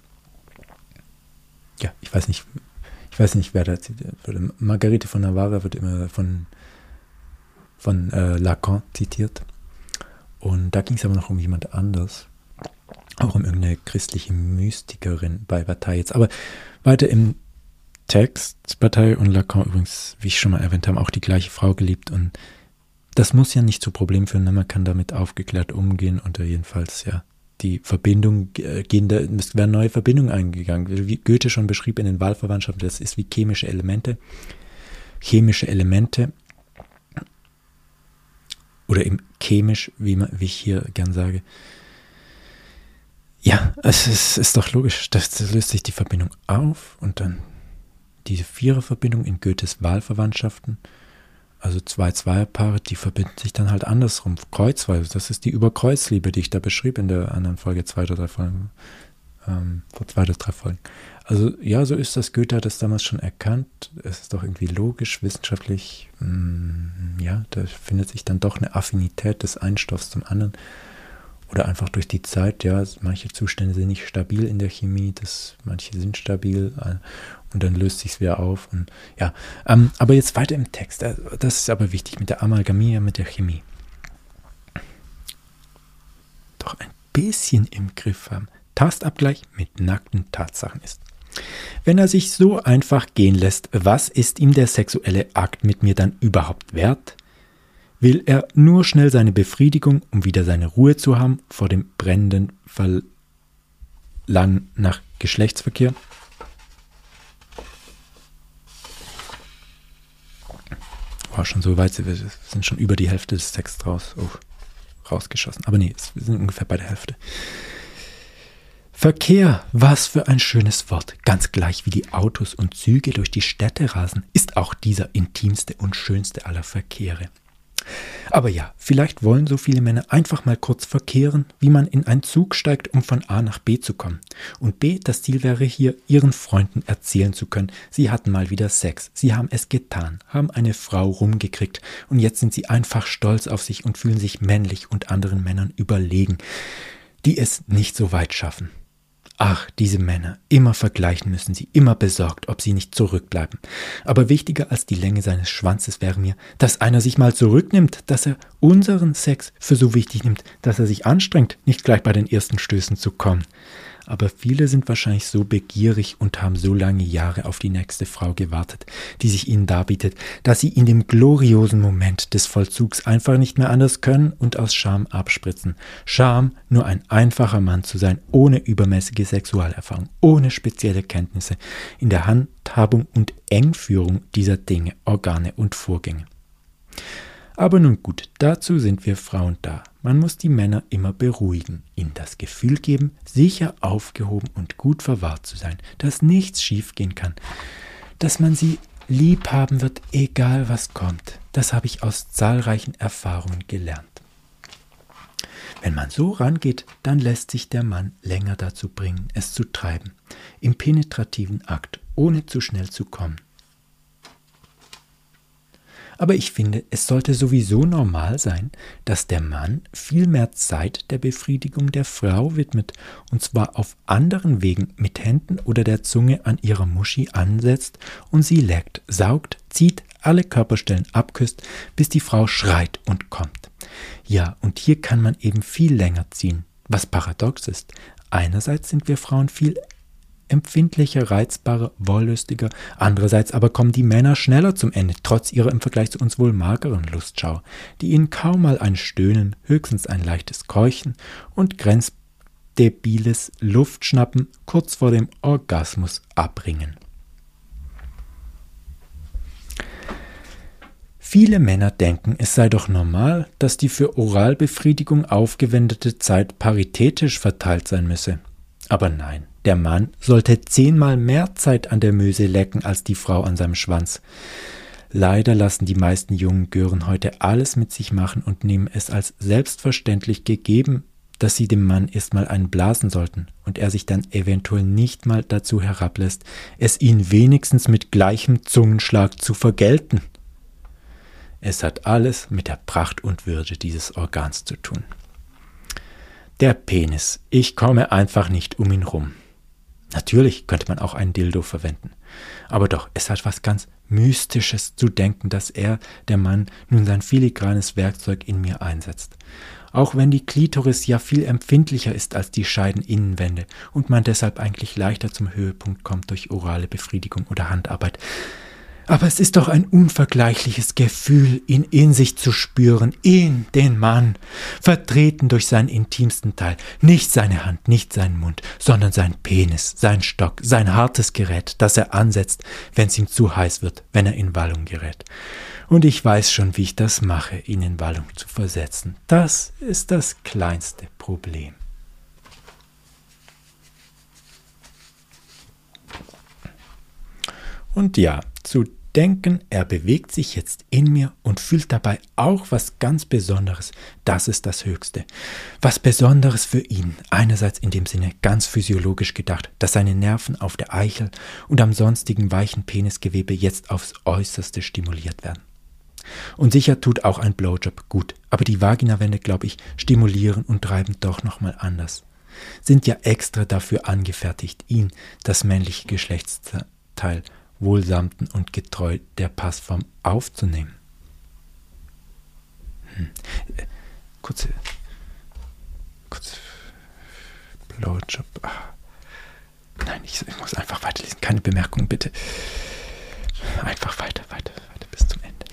S1: ja, ich weiß nicht, Ich weiß nicht, wer da zitiert wurde. Margarete von Navarra wird immer von, von äh, Lacan zitiert. Und da ging es aber noch um jemand anders. Auch um irgendeine christliche Mystikerin bei Bataille jetzt. Aber weiter im Text. Bataille und Lacan übrigens, wie ich schon mal erwähnt habe, auch die gleiche Frau geliebt. Und das muss ja nicht zu Problemen führen. Man kann damit aufgeklärt umgehen. Und jedenfalls, ja, die Verbindung, äh, gehen da, es werden neue Verbindungen eingegangen. Wie Goethe schon beschrieb in den Wahlverwandtschaften, das ist wie chemische Elemente. Chemische Elemente oder eben chemisch, wie, man, wie ich hier gern sage. Ja, es ist, ist doch logisch, das, das löst sich die Verbindung auf und dann diese Viererverbindung in Goethes Wahlverwandtschaften, also zwei Zweierpaare, die verbinden sich dann halt andersrum, kreuzweise. Das ist die Überkreuzliebe, die ich da beschrieb in der anderen Folge, zwei oder drei Folgen, ähm, vor zwei oder drei Folgen. Also ja, so ist das. Goethe hat das damals schon erkannt. Es ist doch irgendwie logisch, wissenschaftlich, mh, ja, da findet sich dann doch eine Affinität des einen Stoffs zum anderen. Oder einfach durch die Zeit, ja, manche Zustände sind nicht stabil in der Chemie, das, manche sind stabil äh, und dann löst sich es wieder auf. Und, ja, ähm, aber jetzt weiter im Text, äh, das ist aber wichtig mit der Amalgamie, mit der Chemie. Doch ein bisschen im Griff haben. Tastabgleich mit nackten Tatsachen ist. Wenn er sich so einfach gehen lässt, was ist ihm der sexuelle Akt mit mir dann überhaupt wert? Will er nur schnell seine Befriedigung, um wieder seine Ruhe zu haben vor dem brennenden Verlangen nach Geschlechtsverkehr? War schon so weit, wir sind schon über die Hälfte des Texts raus, oh, rausgeschossen. Aber nee, wir sind ungefähr bei der Hälfte. Verkehr, was für ein schönes Wort. Ganz gleich wie die Autos und Züge durch die Städte rasen, ist auch dieser intimste und schönste aller Verkehre. Aber ja, vielleicht wollen so viele Männer einfach mal kurz verkehren, wie man in einen Zug steigt, um von A nach B zu kommen. Und B, das Ziel wäre hier, ihren Freunden erzählen zu können, sie hatten mal wieder Sex, sie haben es getan, haben eine Frau rumgekriegt und jetzt sind sie einfach stolz auf sich und fühlen sich männlich und anderen Männern überlegen, die es nicht so weit schaffen. Ach, diese Männer, immer vergleichen müssen sie, immer besorgt, ob sie nicht zurückbleiben. Aber wichtiger als die Länge seines Schwanzes wäre mir, dass einer sich mal zurücknimmt, dass er unseren Sex für so wichtig nimmt, dass er sich anstrengt, nicht gleich bei den ersten Stößen zu kommen. Aber viele sind wahrscheinlich so begierig und haben so lange Jahre auf die nächste Frau gewartet, die sich ihnen darbietet, dass sie in dem gloriosen Moment des Vollzugs einfach nicht mehr anders können und aus Scham abspritzen. Scham, nur ein einfacher Mann zu sein, ohne übermäßige Sexualerfahrung, ohne spezielle Kenntnisse in der Handhabung und Engführung dieser Dinge, Organe und Vorgänge. Aber nun gut, dazu sind wir Frauen da. Man muss die Männer immer beruhigen, ihnen das Gefühl geben, sicher aufgehoben und gut verwahrt zu sein, dass nichts schiefgehen kann, dass man sie lieb haben wird, egal was kommt. Das habe ich aus zahlreichen Erfahrungen gelernt. Wenn man so rangeht, dann lässt sich der Mann länger dazu bringen, es zu treiben, im penetrativen Akt, ohne zu schnell zu kommen. Aber ich finde, es sollte sowieso normal sein, dass der Mann viel mehr Zeit der Befriedigung der Frau widmet, und zwar auf anderen Wegen mit Händen oder der Zunge an ihrer Muschi ansetzt und sie leckt, saugt, zieht, alle Körperstellen abküsst, bis die Frau schreit und kommt. Ja, und hier kann man eben viel länger ziehen, was paradox ist. Einerseits sind wir Frauen viel empfindlicher, reizbarer, wollüstiger, andererseits aber kommen die Männer schneller zum Ende, trotz ihrer im Vergleich zu uns wohl mageren Lustschau, die ihnen kaum mal ein Stöhnen, höchstens ein leichtes Keuchen und grenzdebiles Luftschnappen kurz vor dem Orgasmus abringen. Viele Männer denken, es sei doch normal, dass die für Oralbefriedigung aufgewendete Zeit paritätisch verteilt sein müsse. Aber nein, der Mann sollte zehnmal mehr Zeit an der Möse lecken als die Frau an seinem Schwanz. Leider lassen die meisten jungen Gören heute alles mit sich machen und nehmen es als selbstverständlich gegeben, dass sie dem Mann erstmal einen blasen sollten und er sich dann eventuell nicht mal dazu herablässt, es ihnen wenigstens mit gleichem Zungenschlag zu vergelten. Es hat alles mit der Pracht und Würde dieses Organs zu tun. Der Penis. Ich komme einfach nicht um ihn rum. Natürlich könnte man auch einen Dildo verwenden. Aber doch, es hat was ganz Mystisches zu denken, dass er, der Mann, nun sein filigranes Werkzeug in mir einsetzt. Auch wenn die Klitoris ja viel empfindlicher ist als die Scheideninnenwände und man deshalb eigentlich leichter zum Höhepunkt kommt durch orale Befriedigung oder Handarbeit. Aber es ist doch ein unvergleichliches Gefühl, ihn in sich zu spüren, ihn, den Mann, vertreten durch seinen intimsten Teil, nicht seine Hand, nicht seinen Mund, sondern sein Penis, sein Stock, sein hartes Gerät, das er ansetzt, wenn es ihm zu heiß wird, wenn er in Wallung gerät. Und ich weiß schon, wie ich das mache, ihn in Wallung zu versetzen. Das ist das kleinste Problem. Und ja, zu denken, er bewegt sich jetzt in mir und fühlt dabei auch was ganz Besonderes, das ist das Höchste. Was Besonderes für ihn, einerseits in dem Sinne ganz physiologisch gedacht, dass seine Nerven auf der Eichel und am sonstigen weichen Penisgewebe jetzt aufs Äußerste stimuliert werden. Und sicher tut auch ein Blowjob gut, aber die Vaginawände, glaube ich, stimulieren und treiben doch nochmal anders. Sind ja extra dafür angefertigt, ihn, das männliche Geschlechtsteil, wohlsamten und getreu der Passform aufzunehmen. Hm. Kurze, kurze Blowjob. Ach. Nein, ich, ich muss einfach weiterlesen. Keine Bemerkungen, bitte. Einfach weiter, weiter, weiter bis zum Ende.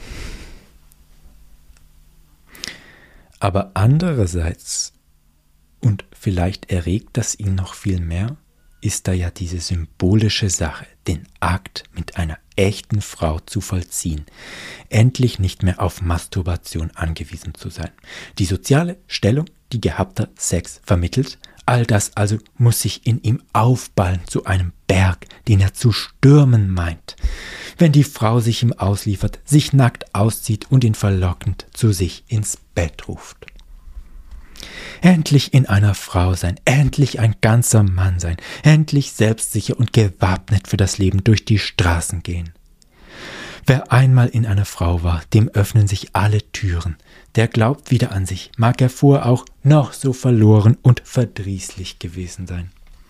S1: Aber andererseits, und vielleicht erregt das ihn noch viel mehr, ist da ja diese symbolische Sache, den Akt mit einer echten Frau zu vollziehen, endlich nicht mehr auf Masturbation angewiesen zu sein. Die soziale Stellung, die gehabter Sex vermittelt, all das also muss sich in ihm aufballen zu einem Berg, den er zu stürmen meint. Wenn die Frau sich ihm ausliefert, sich nackt auszieht und ihn verlockend zu sich ins Bett ruft. Endlich in einer Frau sein, endlich ein ganzer Mann sein, endlich selbstsicher und gewappnet für das Leben durch die Straßen gehen. Wer einmal in einer Frau war, dem öffnen sich alle Türen. Der glaubt wieder an sich, mag er vorher auch noch so verloren und verdrießlich gewesen sein.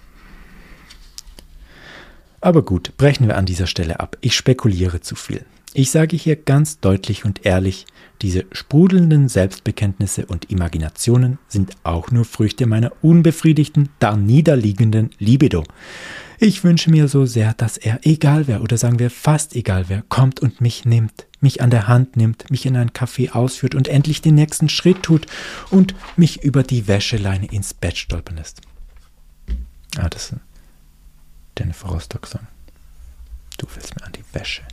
S1: Aber gut, brechen wir an dieser Stelle ab. Ich spekuliere zu viel. Ich sage hier ganz deutlich und ehrlich, diese sprudelnden Selbstbekenntnisse und Imaginationen sind auch nur Früchte meiner unbefriedigten, da niederliegenden Libido. Ich wünsche mir so sehr, dass er, egal wer, oder sagen wir fast egal wer, kommt und mich nimmt, mich an der Hand nimmt, mich in ein Café ausführt und endlich den nächsten Schritt tut und mich über die Wäscheleine ins Bett stolpern lässt. Ah, das ist Jennifer Rostock-Song. Du willst mir an die Wäsche.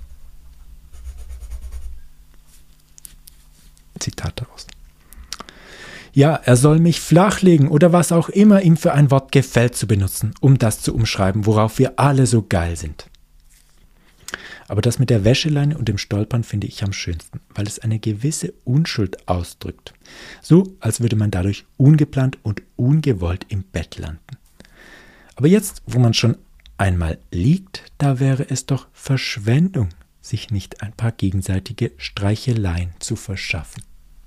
S1: Zitat daraus. Ja, er soll mich flachlegen oder was auch immer ihm für ein Wort gefällt zu benutzen, um das zu umschreiben, worauf wir alle so geil sind. Aber das mit der Wäscheleine und dem Stolpern finde ich am schönsten, weil es eine gewisse Unschuld ausdrückt. So, als würde man dadurch ungeplant und ungewollt im Bett landen. Aber jetzt, wo man schon einmal liegt, da wäre es doch Verschwendung, sich nicht ein paar gegenseitige Streicheleien zu verschaffen.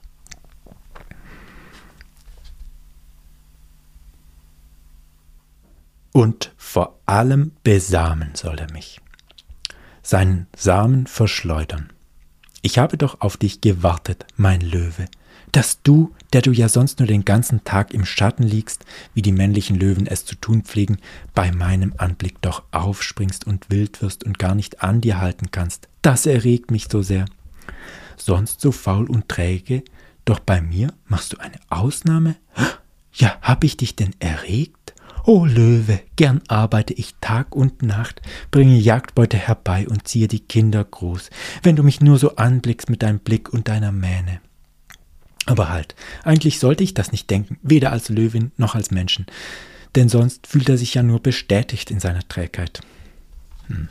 S1: Und vor allem besamen soll er mich, seinen Samen verschleudern. Ich habe doch auf dich gewartet, mein Löwe, dass du, der du ja sonst nur den ganzen Tag im Schatten liegst, wie die männlichen Löwen es zu tun pflegen, bei meinem Anblick doch aufspringst und wild wirst und gar nicht an dir halten kannst. Das erregt mich so sehr. Sonst so faul und träge, doch bei mir machst du eine Ausnahme? Ja, hab ich dich denn erregt? O Löwe, gern arbeite ich Tag und Nacht, bringe Jagdbeute herbei und ziehe die Kinder groß, wenn du mich nur so anblickst mit deinem Blick und deiner Mähne. Aber halt, eigentlich sollte ich das nicht denken, weder als Löwin noch als Menschen, denn sonst fühlt er sich ja nur bestätigt in seiner Trägheit. Hm.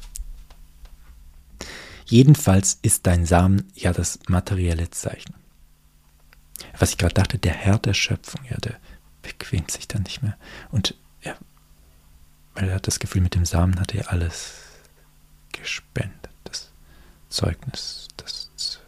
S1: Jedenfalls ist dein Samen ja das materielle Zeichen. Was ich gerade dachte, der Herr der Schöpfung, ja, der bequemt sich dann nicht mehr. Und ja, weil er hat das Gefühl, mit dem Samen hat er alles gespendet. Das Zeugnis, das Zeug.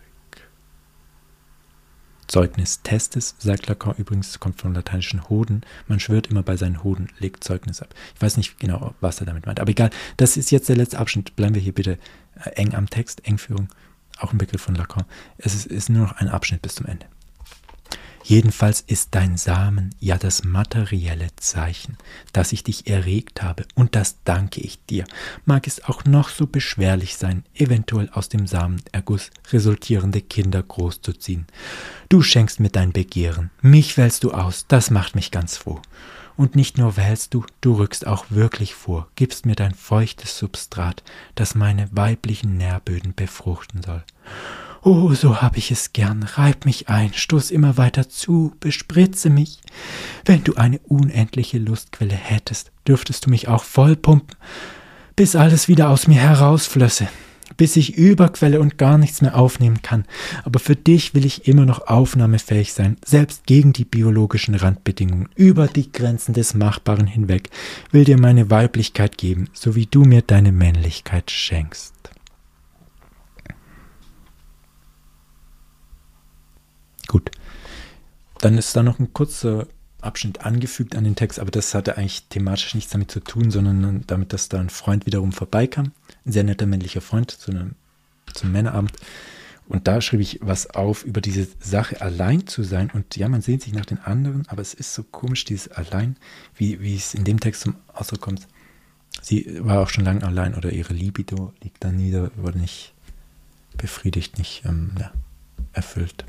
S1: Zeugnis testis, sagt Lacan übrigens, kommt vom lateinischen Hoden. Man schwört immer bei seinen Hoden, legt Zeugnis ab. Ich weiß nicht genau, was er damit meint. Aber egal, das ist jetzt der letzte Abschnitt. Bleiben wir hier bitte eng am Text, Engführung, auch ein Begriff von Lacan. Es ist, ist nur noch ein Abschnitt bis zum Ende. Jedenfalls ist dein Samen ja das materielle Zeichen, dass ich dich erregt habe, und das danke ich dir. Mag es auch noch so beschwerlich sein, eventuell aus dem Samenerguss resultierende Kinder großzuziehen. Du schenkst mir dein Begehren, mich wählst du aus, das macht mich ganz froh. Und nicht nur wählst du, du rückst auch wirklich vor, gibst mir dein feuchtes Substrat, das meine weiblichen Nährböden befruchten soll. Oh, so hab ich es gern, reib mich ein, stoß immer weiter zu, bespritze mich. Wenn du eine unendliche Lustquelle hättest, dürftest du mich auch vollpumpen, bis alles wieder aus mir herausflösse, bis ich überquelle und gar nichts mehr aufnehmen kann. Aber für dich will ich immer noch aufnahmefähig sein, selbst gegen die biologischen Randbedingungen, über die Grenzen des Machbaren hinweg, will dir meine Weiblichkeit geben, so wie du mir deine Männlichkeit schenkst. Gut, dann ist da noch ein kurzer Abschnitt angefügt an den Text, aber das hatte eigentlich thematisch nichts damit zu tun, sondern damit, dass da ein Freund wiederum vorbeikam, ein sehr netter männlicher Freund zu einem, zum Männerabend. Und da schrieb ich was auf über diese Sache, allein zu sein. Und ja, man sehnt sich nach den anderen, aber es ist so komisch, dieses Allein, wie, wie es in dem Text zum Ausdruck kommt. Sie war auch schon lange allein oder ihre Libido liegt da nieder, wurde nicht befriedigt, nicht ähm, ja, erfüllt.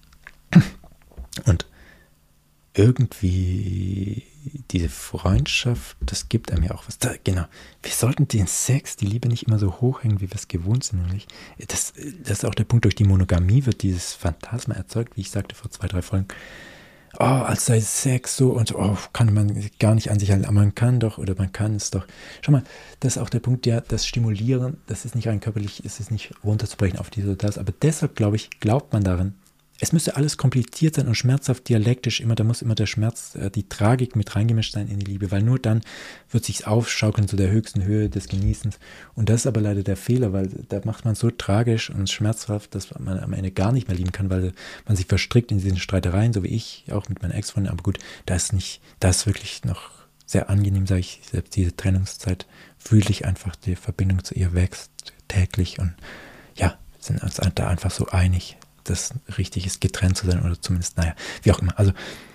S1: Und irgendwie diese Freundschaft, das gibt einem ja auch was. Da, genau, wir sollten den Sex, die Liebe nicht immer so hochhängen, wie wir es gewohnt sind. Nämlich. Das, das ist auch der Punkt, durch die Monogamie wird dieses Phantasma erzeugt, wie ich sagte vor zwei, drei Folgen. Oh, als sei Sex so und oh, kann man gar nicht an sich halten, aber man kann doch oder man kann es doch. Schau mal, das ist auch der Punkt, ja, das Stimulieren, das ist nicht rein körperlich, es ist nicht runterzubrechen auf dies oder das, aber deshalb, glaube ich, glaubt man darin, es müsste alles kompliziert sein und schmerzhaft dialektisch, immer, da muss immer der Schmerz, äh, die Tragik mit reingemischt sein in die Liebe, weil nur dann wird sich's aufschaukeln zu der höchsten Höhe des Genießens. Und das ist aber leider der Fehler, weil da macht man so tragisch und schmerzhaft, dass man am Ende gar nicht mehr lieben kann, weil man sich verstrickt in diesen Streitereien, so wie ich, auch mit meiner Ex-Freundin. Aber gut, da ist nicht, da ist wirklich noch sehr angenehm, sage ich, selbst diese Trennungszeit fühle ich einfach, die Verbindung zu ihr wächst täglich und ja, sind uns da einfach so einig, dass richtig ist, getrennt zu sein oder zumindest, naja, wie auch immer. Also,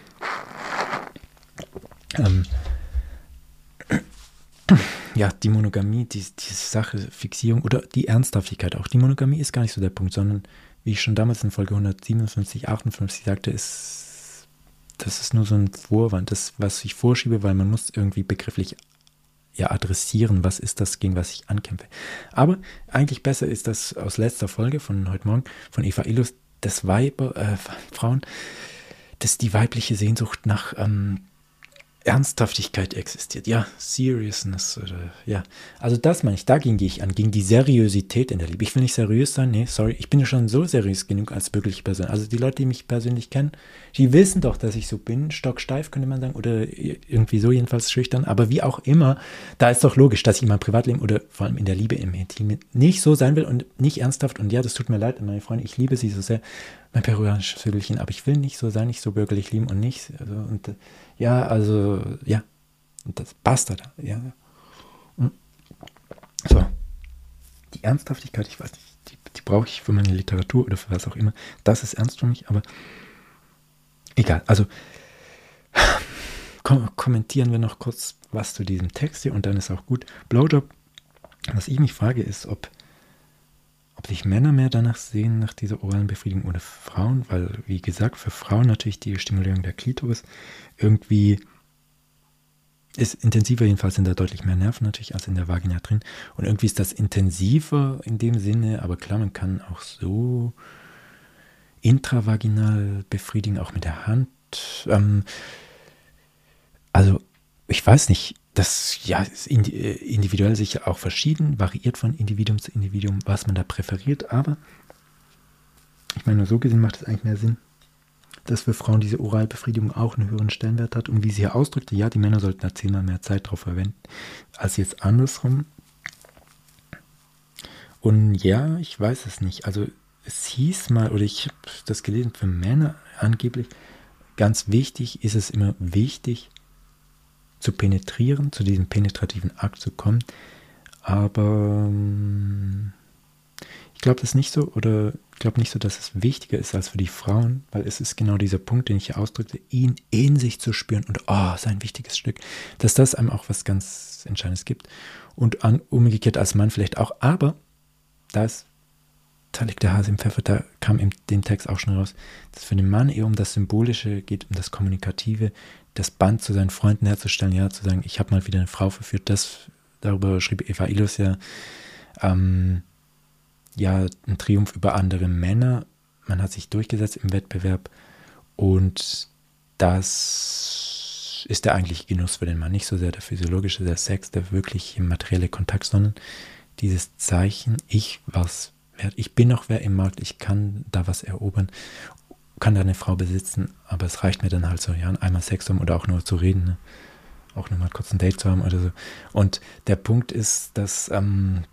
S1: ähm, ja, die Monogamie, die, diese Sache, Fixierung oder die Ernsthaftigkeit auch. Die Monogamie ist gar nicht so der Punkt, sondern, wie ich schon damals in Folge hundertsiebenundfünfzig, achtundfünfzig sagte, ist, das ist nur so ein Vorwand, das, was ich vorschiebe, weil man muss irgendwie begrifflich ja adressieren, was ist das, gegen was ich ankämpfe. Aber eigentlich besser ist das aus letzter Folge von heute Morgen, von Eva Illus, das Weiber, äh, Frauen, das die weibliche Sehnsucht nach, ähm, Ernsthaftigkeit existiert. Ja, Seriousness oder ja. Also das meine ich, dagegen gehe ich an, gegen die Seriosität in der Liebe. Ich will nicht seriös sein, nee, sorry. Ich bin ja schon so seriös genug als wirkliche Person. Also die Leute, die mich persönlich kennen, die wissen doch, dass ich so bin. Stocksteif, könnte man sagen. Oder irgendwie so, jedenfalls schüchtern. Aber wie auch immer, da ist doch logisch, dass ich in meinem Privatleben oder vor allem in der Liebe im Intim nicht so sein will und nicht ernsthaft. Und ja, das tut mir leid, meine Freunde, ich liebe sie so sehr. Mein peruanisches Vögelchen, aber ich will nicht so sein, nicht so bürgerlich lieben und nicht, also, und, ja, also, ja, und das basta da, ja. So, die Ernsthaftigkeit, ich weiß nicht, die, die brauche ich für meine Literatur oder für was auch immer, das ist ernst für mich, aber egal, also, kom- kommentieren wir noch kurz was zu diesem Text hier und dann ist auch gut. Blowjob, was ich mich frage, ist, ob ob sich Männer mehr danach sehen, nach dieser oralen Befriedigung oder Frauen, weil, wie gesagt, für Frauen natürlich die Stimulierung der Klitoris irgendwie ist intensiver, jedenfalls sind da deutlich mehr Nerven natürlich als in der Vagina drin und irgendwie ist das intensiver in dem Sinne, aber klar, man kann auch so intravaginal befriedigen, auch mit der Hand. Ähm, also, ich weiß nicht, das ja, ist individuell sicher auch verschieden, variiert von Individuum zu Individuum, was man da präferiert, aber ich meine, nur so gesehen macht es eigentlich mehr Sinn, dass für Frauen diese Oralbefriedigung auch einen höheren Stellenwert hat und wie sie hier ausdrückte, ja, die Männer sollten da zehnmal mehr Zeit drauf verwenden, als jetzt andersrum. Und ja, ich weiß es nicht, also es hieß mal, oder ich habe das gelesen, für Männer angeblich, ganz wichtig ist es immer wichtig, zu penetrieren, zu diesem penetrativen Akt zu kommen. Aber ich glaube das nicht so, oder ich glaube nicht so, dass es wichtiger ist als für die Frauen, weil es ist genau dieser Punkt, den ich hier ausdrückte, ihn in sich zu spüren und oh, sein wichtiges Stück, dass das einem auch was ganz Entscheidendes gibt. Und an, umgekehrt als Mann vielleicht auch, aber da ist, da liegt der Hase im Pfeffer, da kam in dem Text auch schon raus, dass für den Mann eher um das Symbolische geht, um das Kommunikative, das Band zu seinen Freunden herzustellen, ja, zu sagen, ich habe mal wieder eine Frau verführt, das, darüber schrieb Eva Illos ja, ähm, ja, ein Triumph über andere Männer, man hat sich durchgesetzt im Wettbewerb und das ist der eigentliche Genuss für den Mann, nicht so sehr der physiologische, der Sex, der wirklich materielle Kontakt, sondern dieses Zeichen, ich was wert, ich bin noch wer im Markt, ich kann da was erobern, kann da eine Frau besitzen, aber es reicht mir dann halt so, ja, einmal Sex haben oder auch nur zu reden, ne? Auch nur mal kurz ein Date zu haben oder so. Und der Punkt ist, dass, ähm,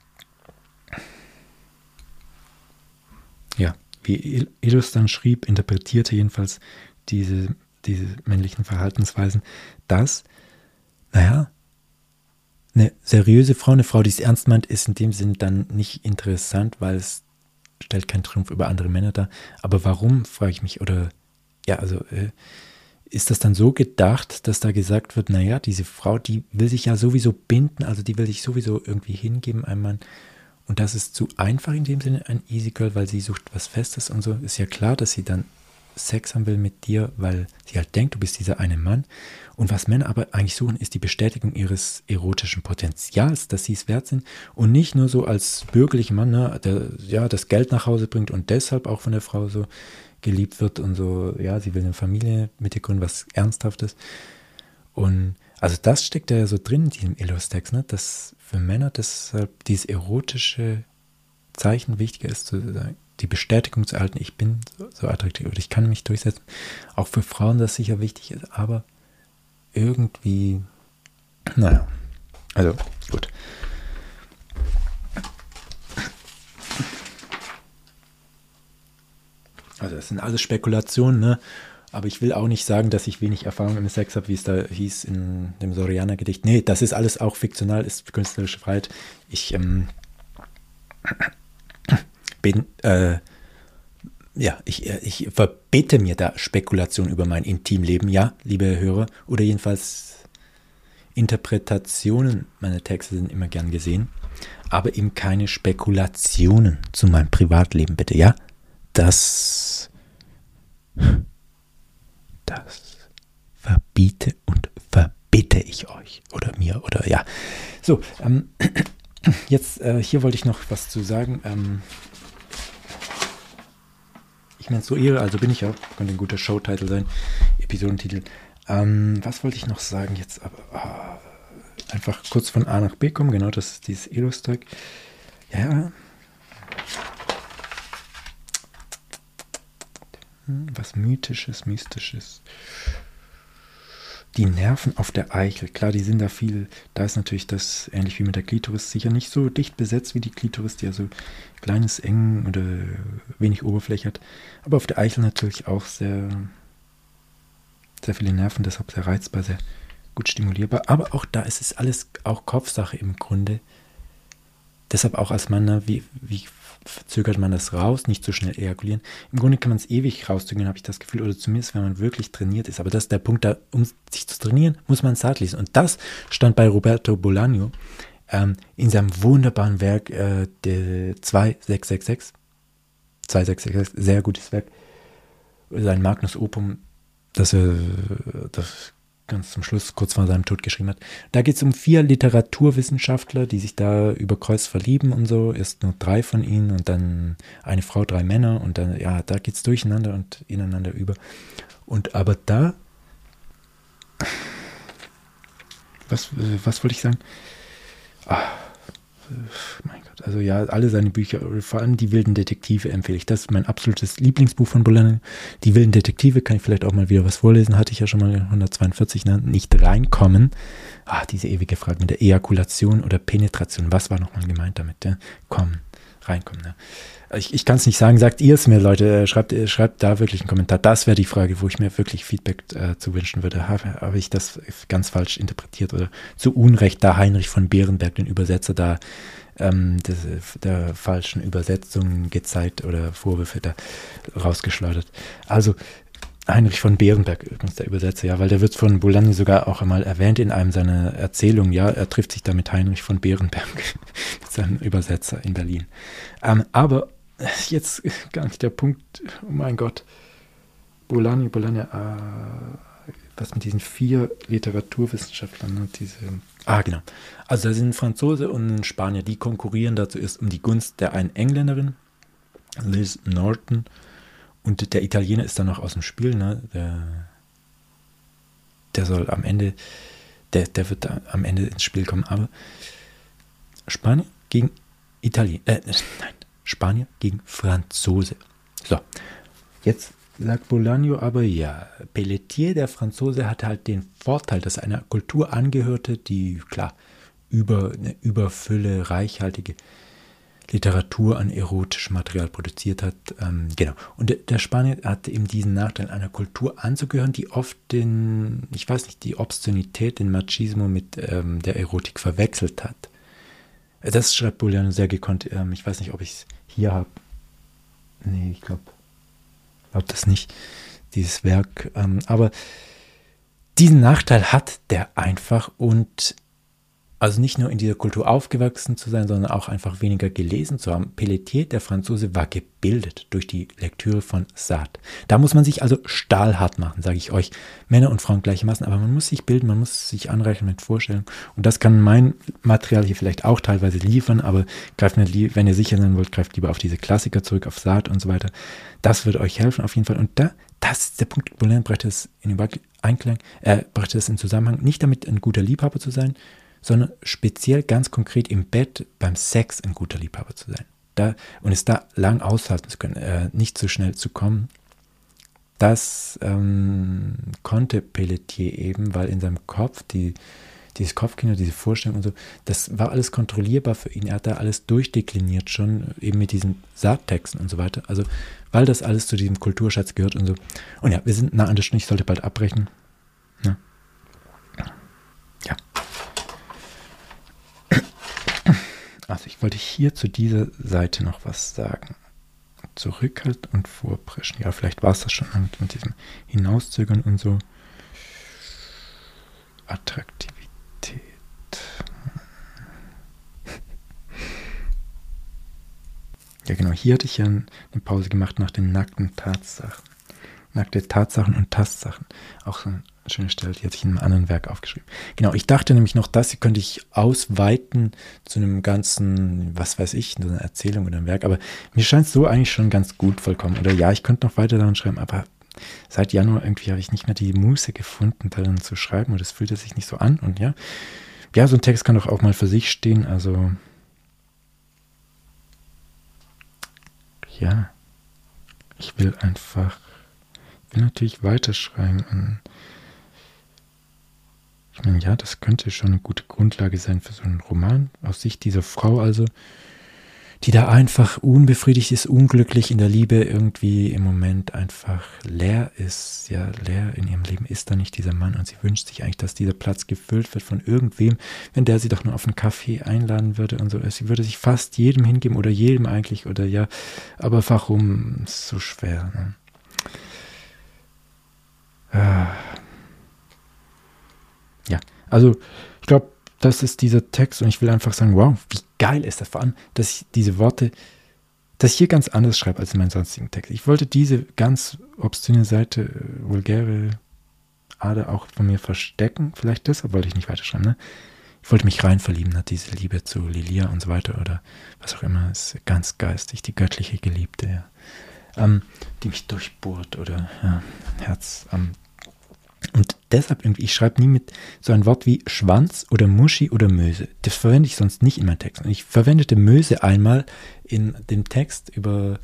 S1: ja, wie Illos dann schrieb, interpretierte jedenfalls diese, diese männlichen Verhaltensweisen, dass, naja, eine seriöse Frau, eine Frau, die es ernst meint, ist in dem Sinn dann nicht interessant, weil es stellt keinen Triumph über andere Männer dar. Aber warum, frage ich mich, oder ja, also äh, ist das dann so gedacht, dass da gesagt wird, naja, diese Frau, die will sich ja sowieso binden, also die will sich sowieso irgendwie hingeben einem Mann und das ist zu einfach in dem Sinne ein Easy Girl, weil sie sucht was Festes und so, ist ja klar, dass sie dann Sex haben will mit dir, weil sie halt denkt, du bist dieser eine Mann. Und was Männer aber eigentlich suchen, ist die Bestätigung ihres erotischen Potenzials, dass sie es wert sind und nicht nur so als bürgerlicher Mann, ne, der ja das Geld nach Hause bringt und deshalb auch von der Frau so geliebt wird und so, ja, sie will eine Familie mit dir gründen, was Ernsthaftes. Und also das steckt ja so drin in diesem Illos-Text, ne, dass für Männer deshalb dieses erotische Zeichen wichtiger ist, zu sagen, die Bestätigung zu erhalten, ich bin so, so attraktiv oder ich kann mich durchsetzen. Auch für Frauen das sicher wichtig ist, aber irgendwie, naja, also gut. Also das sind alles Spekulationen, ne? Aber ich will auch nicht sagen, dass ich wenig Erfahrung im Sex habe, wie es da hieß in dem Soriana-Gedicht. Nee, das ist alles auch fiktional, ist künstlerische Freiheit. Ich, ähm, bin, äh, ja, ich, ich verbitte mir da Spekulation über mein Intimleben, ja, liebe Hörer, oder jedenfalls Interpretationen meiner Texte sind immer gern gesehen, aber eben keine Spekulationen zu meinem Privatleben, bitte, ja, das, das verbiete und verbitte ich euch, oder mir, oder ja, so, ähm, jetzt, äh, hier wollte ich noch was zu sagen, ähm, ich menstruiere, also bin ich auch, könnte ein guter Showtitel sein, Episodentitel. Ähm, was wollte ich noch sagen jetzt? Aber ah, einfach kurz von A nach B kommen. Genau, das ist dieses Edelzeug. Ja. Hm, was Mythisches, Mystisches. Die Nerven auf der Eichel, klar, die sind da viel, da ist natürlich das, ähnlich wie mit der Klitoris, sicher nicht so dicht besetzt wie die Klitoris, die ja so kleines, eng oder wenig Oberfläche hat. Aber auf der Eichel natürlich auch sehr, sehr viele Nerven, deshalb sehr reizbar, sehr gut stimulierbar. Aber auch da ist es alles auch Kopfsache im Grunde. Deshalb auch als Mann, ne, wie, wie verzögert man das raus, nicht so schnell ejakulieren. Im Grunde kann man es ewig rauszögern, habe ich das Gefühl, oder zumindest, wenn man wirklich trainiert ist. Aber das ist der Punkt, da, um sich zu trainieren, muss man Saat lesen. Und das stand bei Roberto Bolaño ähm, in seinem wunderbaren Werk äh, der zwei sechs sechs sechs. zwei sechs sechs sechs, sehr gutes Werk. Sein Magnus Opum, das er das ganz zum Schluss, kurz vor seinem Tod geschrieben hat. Da geht es um vier Literaturwissenschaftler, die sich da über Kreuz verlieben und so. Erst nur drei von ihnen und dann eine Frau, drei Männer und dann, ja, da geht es durcheinander und ineinander über. Und aber da, was, was wollte ich sagen? Ah, mein Gott, also ja, alle seine Bücher, vor allem die wilden Detektive empfehle ich. Das ist mein absolutes Lieblingsbuch von Bolaño. Die wilden Detektive, kann ich vielleicht auch mal wieder was vorlesen, hatte ich ja schon mal hundertzweiundvierzig, ne? Nicht reinkommen. Ah, diese ewige Frage mit der Ejakulation oder Penetration. Was war nochmal gemeint damit? Ja? Kommen, reinkommen. Ne? Ich, ich kann es nicht sagen, sagt ihr es mir, Leute, schreibt, schreibt da wirklich einen Kommentar. Das wäre die Frage, wo ich mir wirklich Feedback äh, zu wünschen würde. Habe, habe ich das ganz falsch interpretiert oder zu Unrecht, da Heinrich von Berenberg, den Übersetzer, da ähm, des, der falschen Übersetzung gezeigt oder Vorwürfe da rausgeschleudert. Also Heinrich von Berenberg, übrigens der Übersetzer, ja, weil der wird von Bolaño sogar auch einmal erwähnt in einem seiner Erzählungen, ja, er trifft sich da mit Heinrich von Berenberg, mit seinem Übersetzer in Berlin. Ähm, aber jetzt gar nicht der Punkt, oh mein Gott, Bolaño, Bolaño, äh, was mit diesen vier Literaturwissenschaftlern und diese, ah genau, also da sind ein Franzose und ein Spanier, die konkurrieren dazu ist um die Gunst der einen Engländerin, Liz Norton, und der Italiener ist dann noch aus dem Spiel, ne? Der, der soll am Ende, der, der wird da am Ende ins Spiel kommen. Aber Spanier gegen Italiener, äh, nein, Spanier gegen Franzose. So, jetzt sagt Bolaño aber ja, Pelletier, der Franzose, hatte halt den Vorteil, dass er einer Kultur angehörte, die, klar, über eine Überfülle, reichhaltige Literatur an erotischem Material produziert hat. Ähm, genau. Und der, der Spanier hatte eben diesen Nachteil, einer Kultur anzugehören, die oft den, ich weiß nicht, die Obszönität, den Machismo mit ähm, der Erotik verwechselt hat. Das schreibt Bolaño sehr gekonnt. Ähm, ich weiß nicht, ob ich es hier habe. Nee, ich glaube glaub das nicht, dieses Werk. Ähm, aber diesen Nachteil hat der einfach und also nicht nur in dieser Kultur aufgewachsen zu sein, sondern auch einfach weniger gelesen zu haben. Pelletier, der Franzose, war gebildet durch die Lektüre von Sartre. Da muss man sich also stahlhart machen, sage ich euch. Männer und Frauen gleichermaßen, aber man muss sich bilden, man muss sich anreichern mit Vorstellungen. Und das kann mein Material hier vielleicht auch teilweise liefern, aber greift nicht, wenn ihr sicher sein wollt, greift lieber auf diese Klassiker zurück, auf Sartre und so weiter. Das wird euch helfen auf jeden Fall. Und da, das ist der Punkt, Bolaño brachte es in den Einklang, er brachte es in Zusammenhang, nicht damit ein guter Liebhaber zu sein, sondern speziell ganz konkret im Bett beim Sex ein guter Liebhaber zu sein. Da, und es da lang aushalten zu können, äh, nicht so schnell zu kommen, das ähm, konnte Pelletier eben, weil in seinem Kopf die, dieses Kopfkino, diese Vorstellung und so, das war alles kontrollierbar für ihn. Er hat da alles durchdekliniert schon, eben mit diesen Saattexten und so weiter. Also, weil das alles zu diesem Kulturschatz gehört und so. Und ja, wir sind nah an der Stunde, ich sollte bald abbrechen. Ja. Ja. Also ich wollte hier zu dieser Seite noch was sagen. Zurückhalt und Vorpreschen. Ja, vielleicht war es das schon mit, mit diesem Hinauszögern und so. Attraktivität. Ja genau, hier hatte ich ja eine Pause gemacht nach den nackten Tatsachen. Nackte Tatsachen und Tatsachen. Auch so eine schöne Stelle, die hatte ich in einem anderen Werk aufgeschrieben. Genau, ich dachte nämlich noch, das hier könnte ich ausweiten zu einem ganzen, was weiß ich, so einer Erzählung oder einem Werk, aber mir scheint es so eigentlich schon ganz gut vollkommen. Oder ja, ich könnte noch weiter daran schreiben, aber seit Januar irgendwie habe ich nicht mehr die Muße gefunden, darin zu schreiben und es fühlte sich nicht so an. Und ja, ja, so ein Text kann doch auch mal für sich stehen. Also ja, ich will einfach, ich will natürlich weiterschreiben. Und ich meine, ja, das könnte schon eine gute Grundlage sein für so einen Roman aus Sicht dieser Frau, also die da einfach unbefriedigt ist, unglücklich in der Liebe, irgendwie im Moment einfach leer ist, ja, leer in ihrem Leben ist da nicht dieser Mann und sie wünscht sich eigentlich, dass dieser Platz gefüllt wird von irgendwem, wenn der sie doch nur auf einen Kaffee einladen würde und so. Sie würde sich fast jedem hingeben oder jedem eigentlich oder ja, aber warum ist so schwer, ne? Ja, also ich glaube, das ist dieser Text und ich will einfach sagen, wow, wie geil ist das vor allem, dass ich diese Worte, dass ich hier ganz anders schreibe als in meinen sonstigen Text. Ich wollte diese ganz obszöne Seite, vulgäre Ader auch von mir verstecken, vielleicht deshalb wollte ich nicht weiterschreiben, ne? Ich wollte mich rein verlieben, hat diese Liebe zu Lilia und so weiter oder was auch immer, ist ganz geistig, die göttliche Geliebte, ja. Ähm, die mich durchbohrt oder ja, Herz am Und deshalb irgendwie, ich schreibe nie mit so ein Wort wie Schwanz oder Muschi oder Möse. Das verwende ich sonst nicht in meinen Text. Und ich verwendete Möse einmal in dem Text über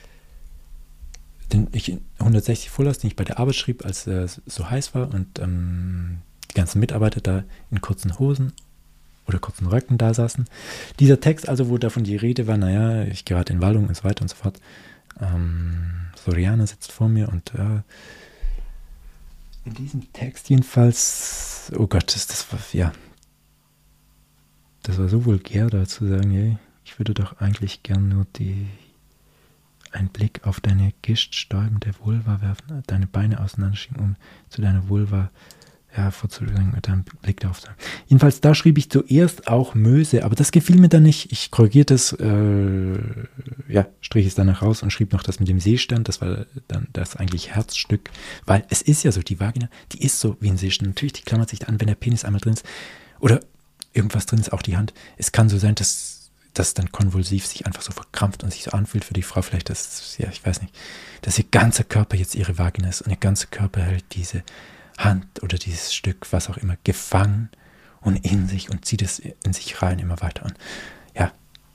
S1: den ich hundertsechzig Fullers, den ich bei der Arbeit schrieb, als es so heiß war und ähm, die ganzen Mitarbeiter da in kurzen Hosen oder kurzen Röcken da saßen. Dieser Text also, wo davon die Rede war, naja, ich gerate in Wallung und so weiter und so fort. Ähm, Soriana sitzt vor mir und äh, in diesem Text jedenfalls, oh Gott, das, das war, ja, das war so vulgär, da zu sagen, hey, ich würde doch eigentlich gern nur die, einen Blick auf deine Gischtstäuben der Vulva werfen, deine Beine auseinanderschieben, um zu deiner Vulva, ja, vorzudringen, mit einem Blick darauf. Jedenfalls, da schrieb ich zuerst auch Möse, aber das gefiel mir dann nicht. Ich korrigierte es, äh, ja, strich es danach raus und schrieb noch das mit dem Seestern. Das war dann das eigentlich Herzstück, weil es ist ja so, die Vagina, die ist so wie ein Seestern. Natürlich, die klammert sich da an, wenn der Penis einmal drin ist oder irgendwas drin ist, auch die Hand. Es kann so sein, dass das dann konvulsiv sich einfach so verkrampft und sich so anfühlt für die Frau. Vielleicht, das, ja, ich weiß nicht, dass ihr ganzer Körper jetzt ihre Vagina ist und ihr ganzer Körper hält diese Hand oder dieses Stück, was auch immer, gefangen und in sich und zieht es in sich rein immer weiter an. Ja,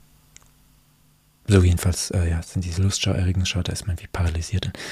S1: so jedenfalls, äh, ja, sind diese Lustschau, Erregungsschau, da ist man wie paralysiert. Und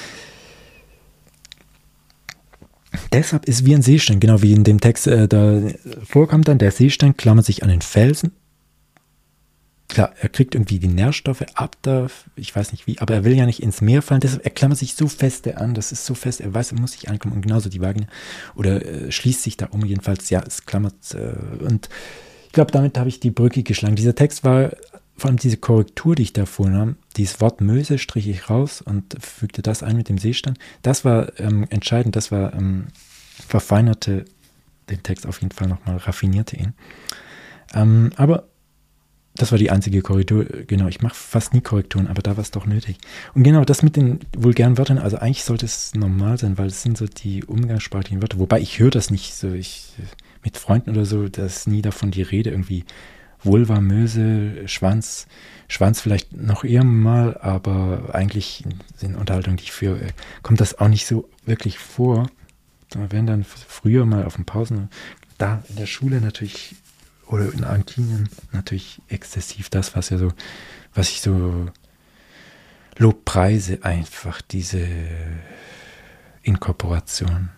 S1: deshalb ist wie ein Seestern, genau wie in dem Text äh, da vorkommt dann, der Seestern klammert sich an den Felsen. Klar, er kriegt irgendwie die Nährstoffe ab da, ich weiß nicht wie, aber er will ja nicht ins Meer fallen, deshalb er klammert sich so feste an, das ist so fest, er weiß, er muss sich ankommen und genauso die Vagina oder äh, schließt sich da um, jedenfalls, ja, es klammert äh, und ich glaube, damit habe ich die Brücke geschlagen. Dieser Text war, vor allem diese Korrektur, die ich da vornahm, dieses Wort Möse strich ich raus und fügte das ein mit dem Seestern, das war ähm, entscheidend, das war, ähm, verfeinerte den Text auf jeden Fall nochmal, raffinierte ihn. Ähm, aber das war die einzige Korrektur, genau, ich mache fast nie Korrekturen, aber da war es doch nötig. Und genau, das mit den vulgären Wörtern, also eigentlich sollte es normal sein, weil es sind so die umgangssprachlichen Wörter, wobei ich höre das nicht so, ich mit Freunden oder so, da ist nie davon die Rede, irgendwie Vulva, Möse, Schwanz, Schwanz vielleicht noch eher mal, aber eigentlich in Unterhaltungen, die ich führe, kommt das auch nicht so wirklich vor. Wir werden dann früher mal auf den Pausen, da in der Schule natürlich oder in Argentinien natürlich exzessiv das, was ja so, was ich so lobpreise, einfach diese Inkorporation.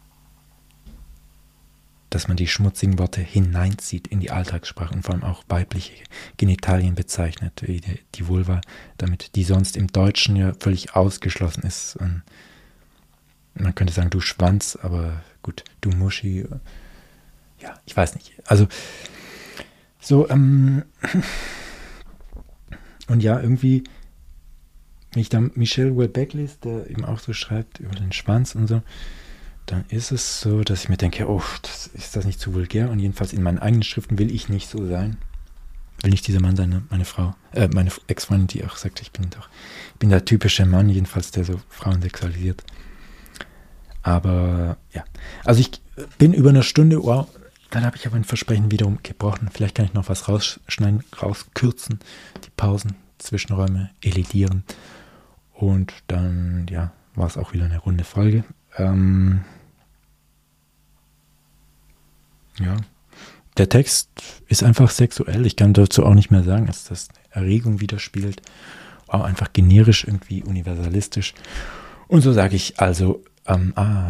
S1: Dass man die schmutzigen Worte hineinzieht in die Alltagssprache und vor allem auch weibliche Genitalien bezeichnet, wie die, die Vulva, damit die sonst im Deutschen ja völlig ausgeschlossen ist. Und man könnte sagen, du Schwanz, aber gut, du Muschi, ja, ich weiß nicht. Also so, ähm, und ja, irgendwie, wenn ich da Michel Houellebecq lese, der eben auch so schreibt über den Schwanz und so, dann ist es so, dass ich mir denke, oh, das, ist das nicht zu vulgär? Und jedenfalls in meinen eigenen Schriften will ich nicht so sein. Will nicht dieser Mann sein, ne? Meine Frau, äh, meine Ex-Freundin, die auch sagt, ich bin doch, ich bin der typische Mann, jedenfalls, der so Frauen sexualisiert. Aber, ja, also ich bin über eine Stunde, wow, dann habe ich aber ein Versprechen wiederum gebrochen. Vielleicht kann ich noch was rausschneiden, rauskürzen, die Pausen, Zwischenräume elidieren. Und dann, ja, war es auch wieder eine runde Folge. Ähm, ja, der Text ist einfach sexuell. Ich kann dazu auch nicht mehr sagen, dass das Erregung widerspiegelt. Auch einfach generisch, irgendwie universalistisch. Und so sage ich also, ähm, ah,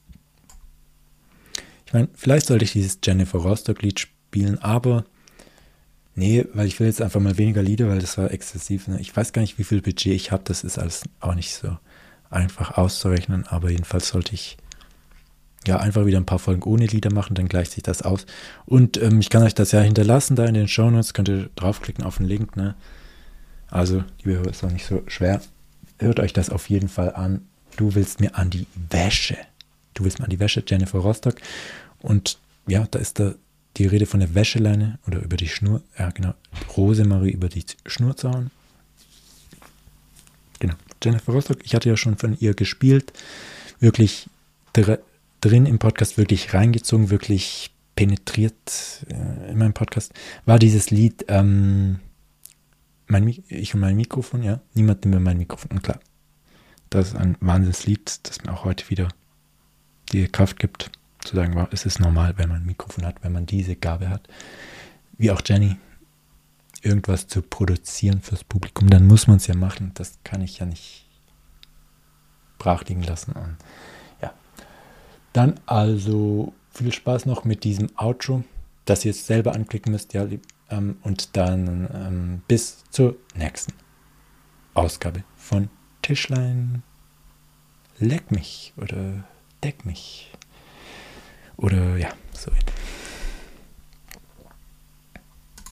S1: ich meine, vielleicht sollte ich dieses Jennifer Rostock-Lied spielen, aber nee, weil ich will jetzt einfach mal weniger Lieder, weil das war exzessiv. Ne? Ich weiß gar nicht, wie viel Budget ich habe, das ist alles auch nicht so einfach auszurechnen, aber jedenfalls sollte ich ja einfach wieder ein paar Folgen ohne Lieder machen, dann gleicht sich das aus. Und ähm, ich kann euch das ja hinterlassen da in den Shownotes, könnt ihr draufklicken auf den Link, ne? Also, liebe Hörer, ist auch nicht so schwer. Hört euch das auf jeden Fall an. Du willst mir an die Wäsche. Du willst mir an die Wäsche, Jennifer Rostock. Und ja, da ist da die Rede von der Wäscheleine oder über die Schnur. Ja, genau. Rosemarie über die Schnur zu hauen. Genau. Jennifer Rostock, ich hatte ja schon von ihr gespielt. Wirklich dr- drin im Podcast, wirklich reingezogen, wirklich penetriert äh, in meinem Podcast. War dieses Lied, ähm, mein, ich und mein Mikrofon, ja. Niemand nimmt mir mein Mikrofon. Und klar, das ist ein Wahnsinnslied, das mir auch heute wieder die Kraft gibt, zu sagen, wow, es ist normal, wenn man ein Mikrofon hat, wenn man diese Gabe hat, wie auch Jenny, irgendwas zu produzieren fürs Publikum, dann muss man es ja machen. Das kann ich ja nicht brach liegen lassen. Und ja, dann also viel Spaß noch mit diesem Outro, das ihr jetzt selber anklicken müsst, ja, ähm, und dann ähm, bis zur nächsten Ausgabe von Tischlein leck mich oder deck mich oder ja, so.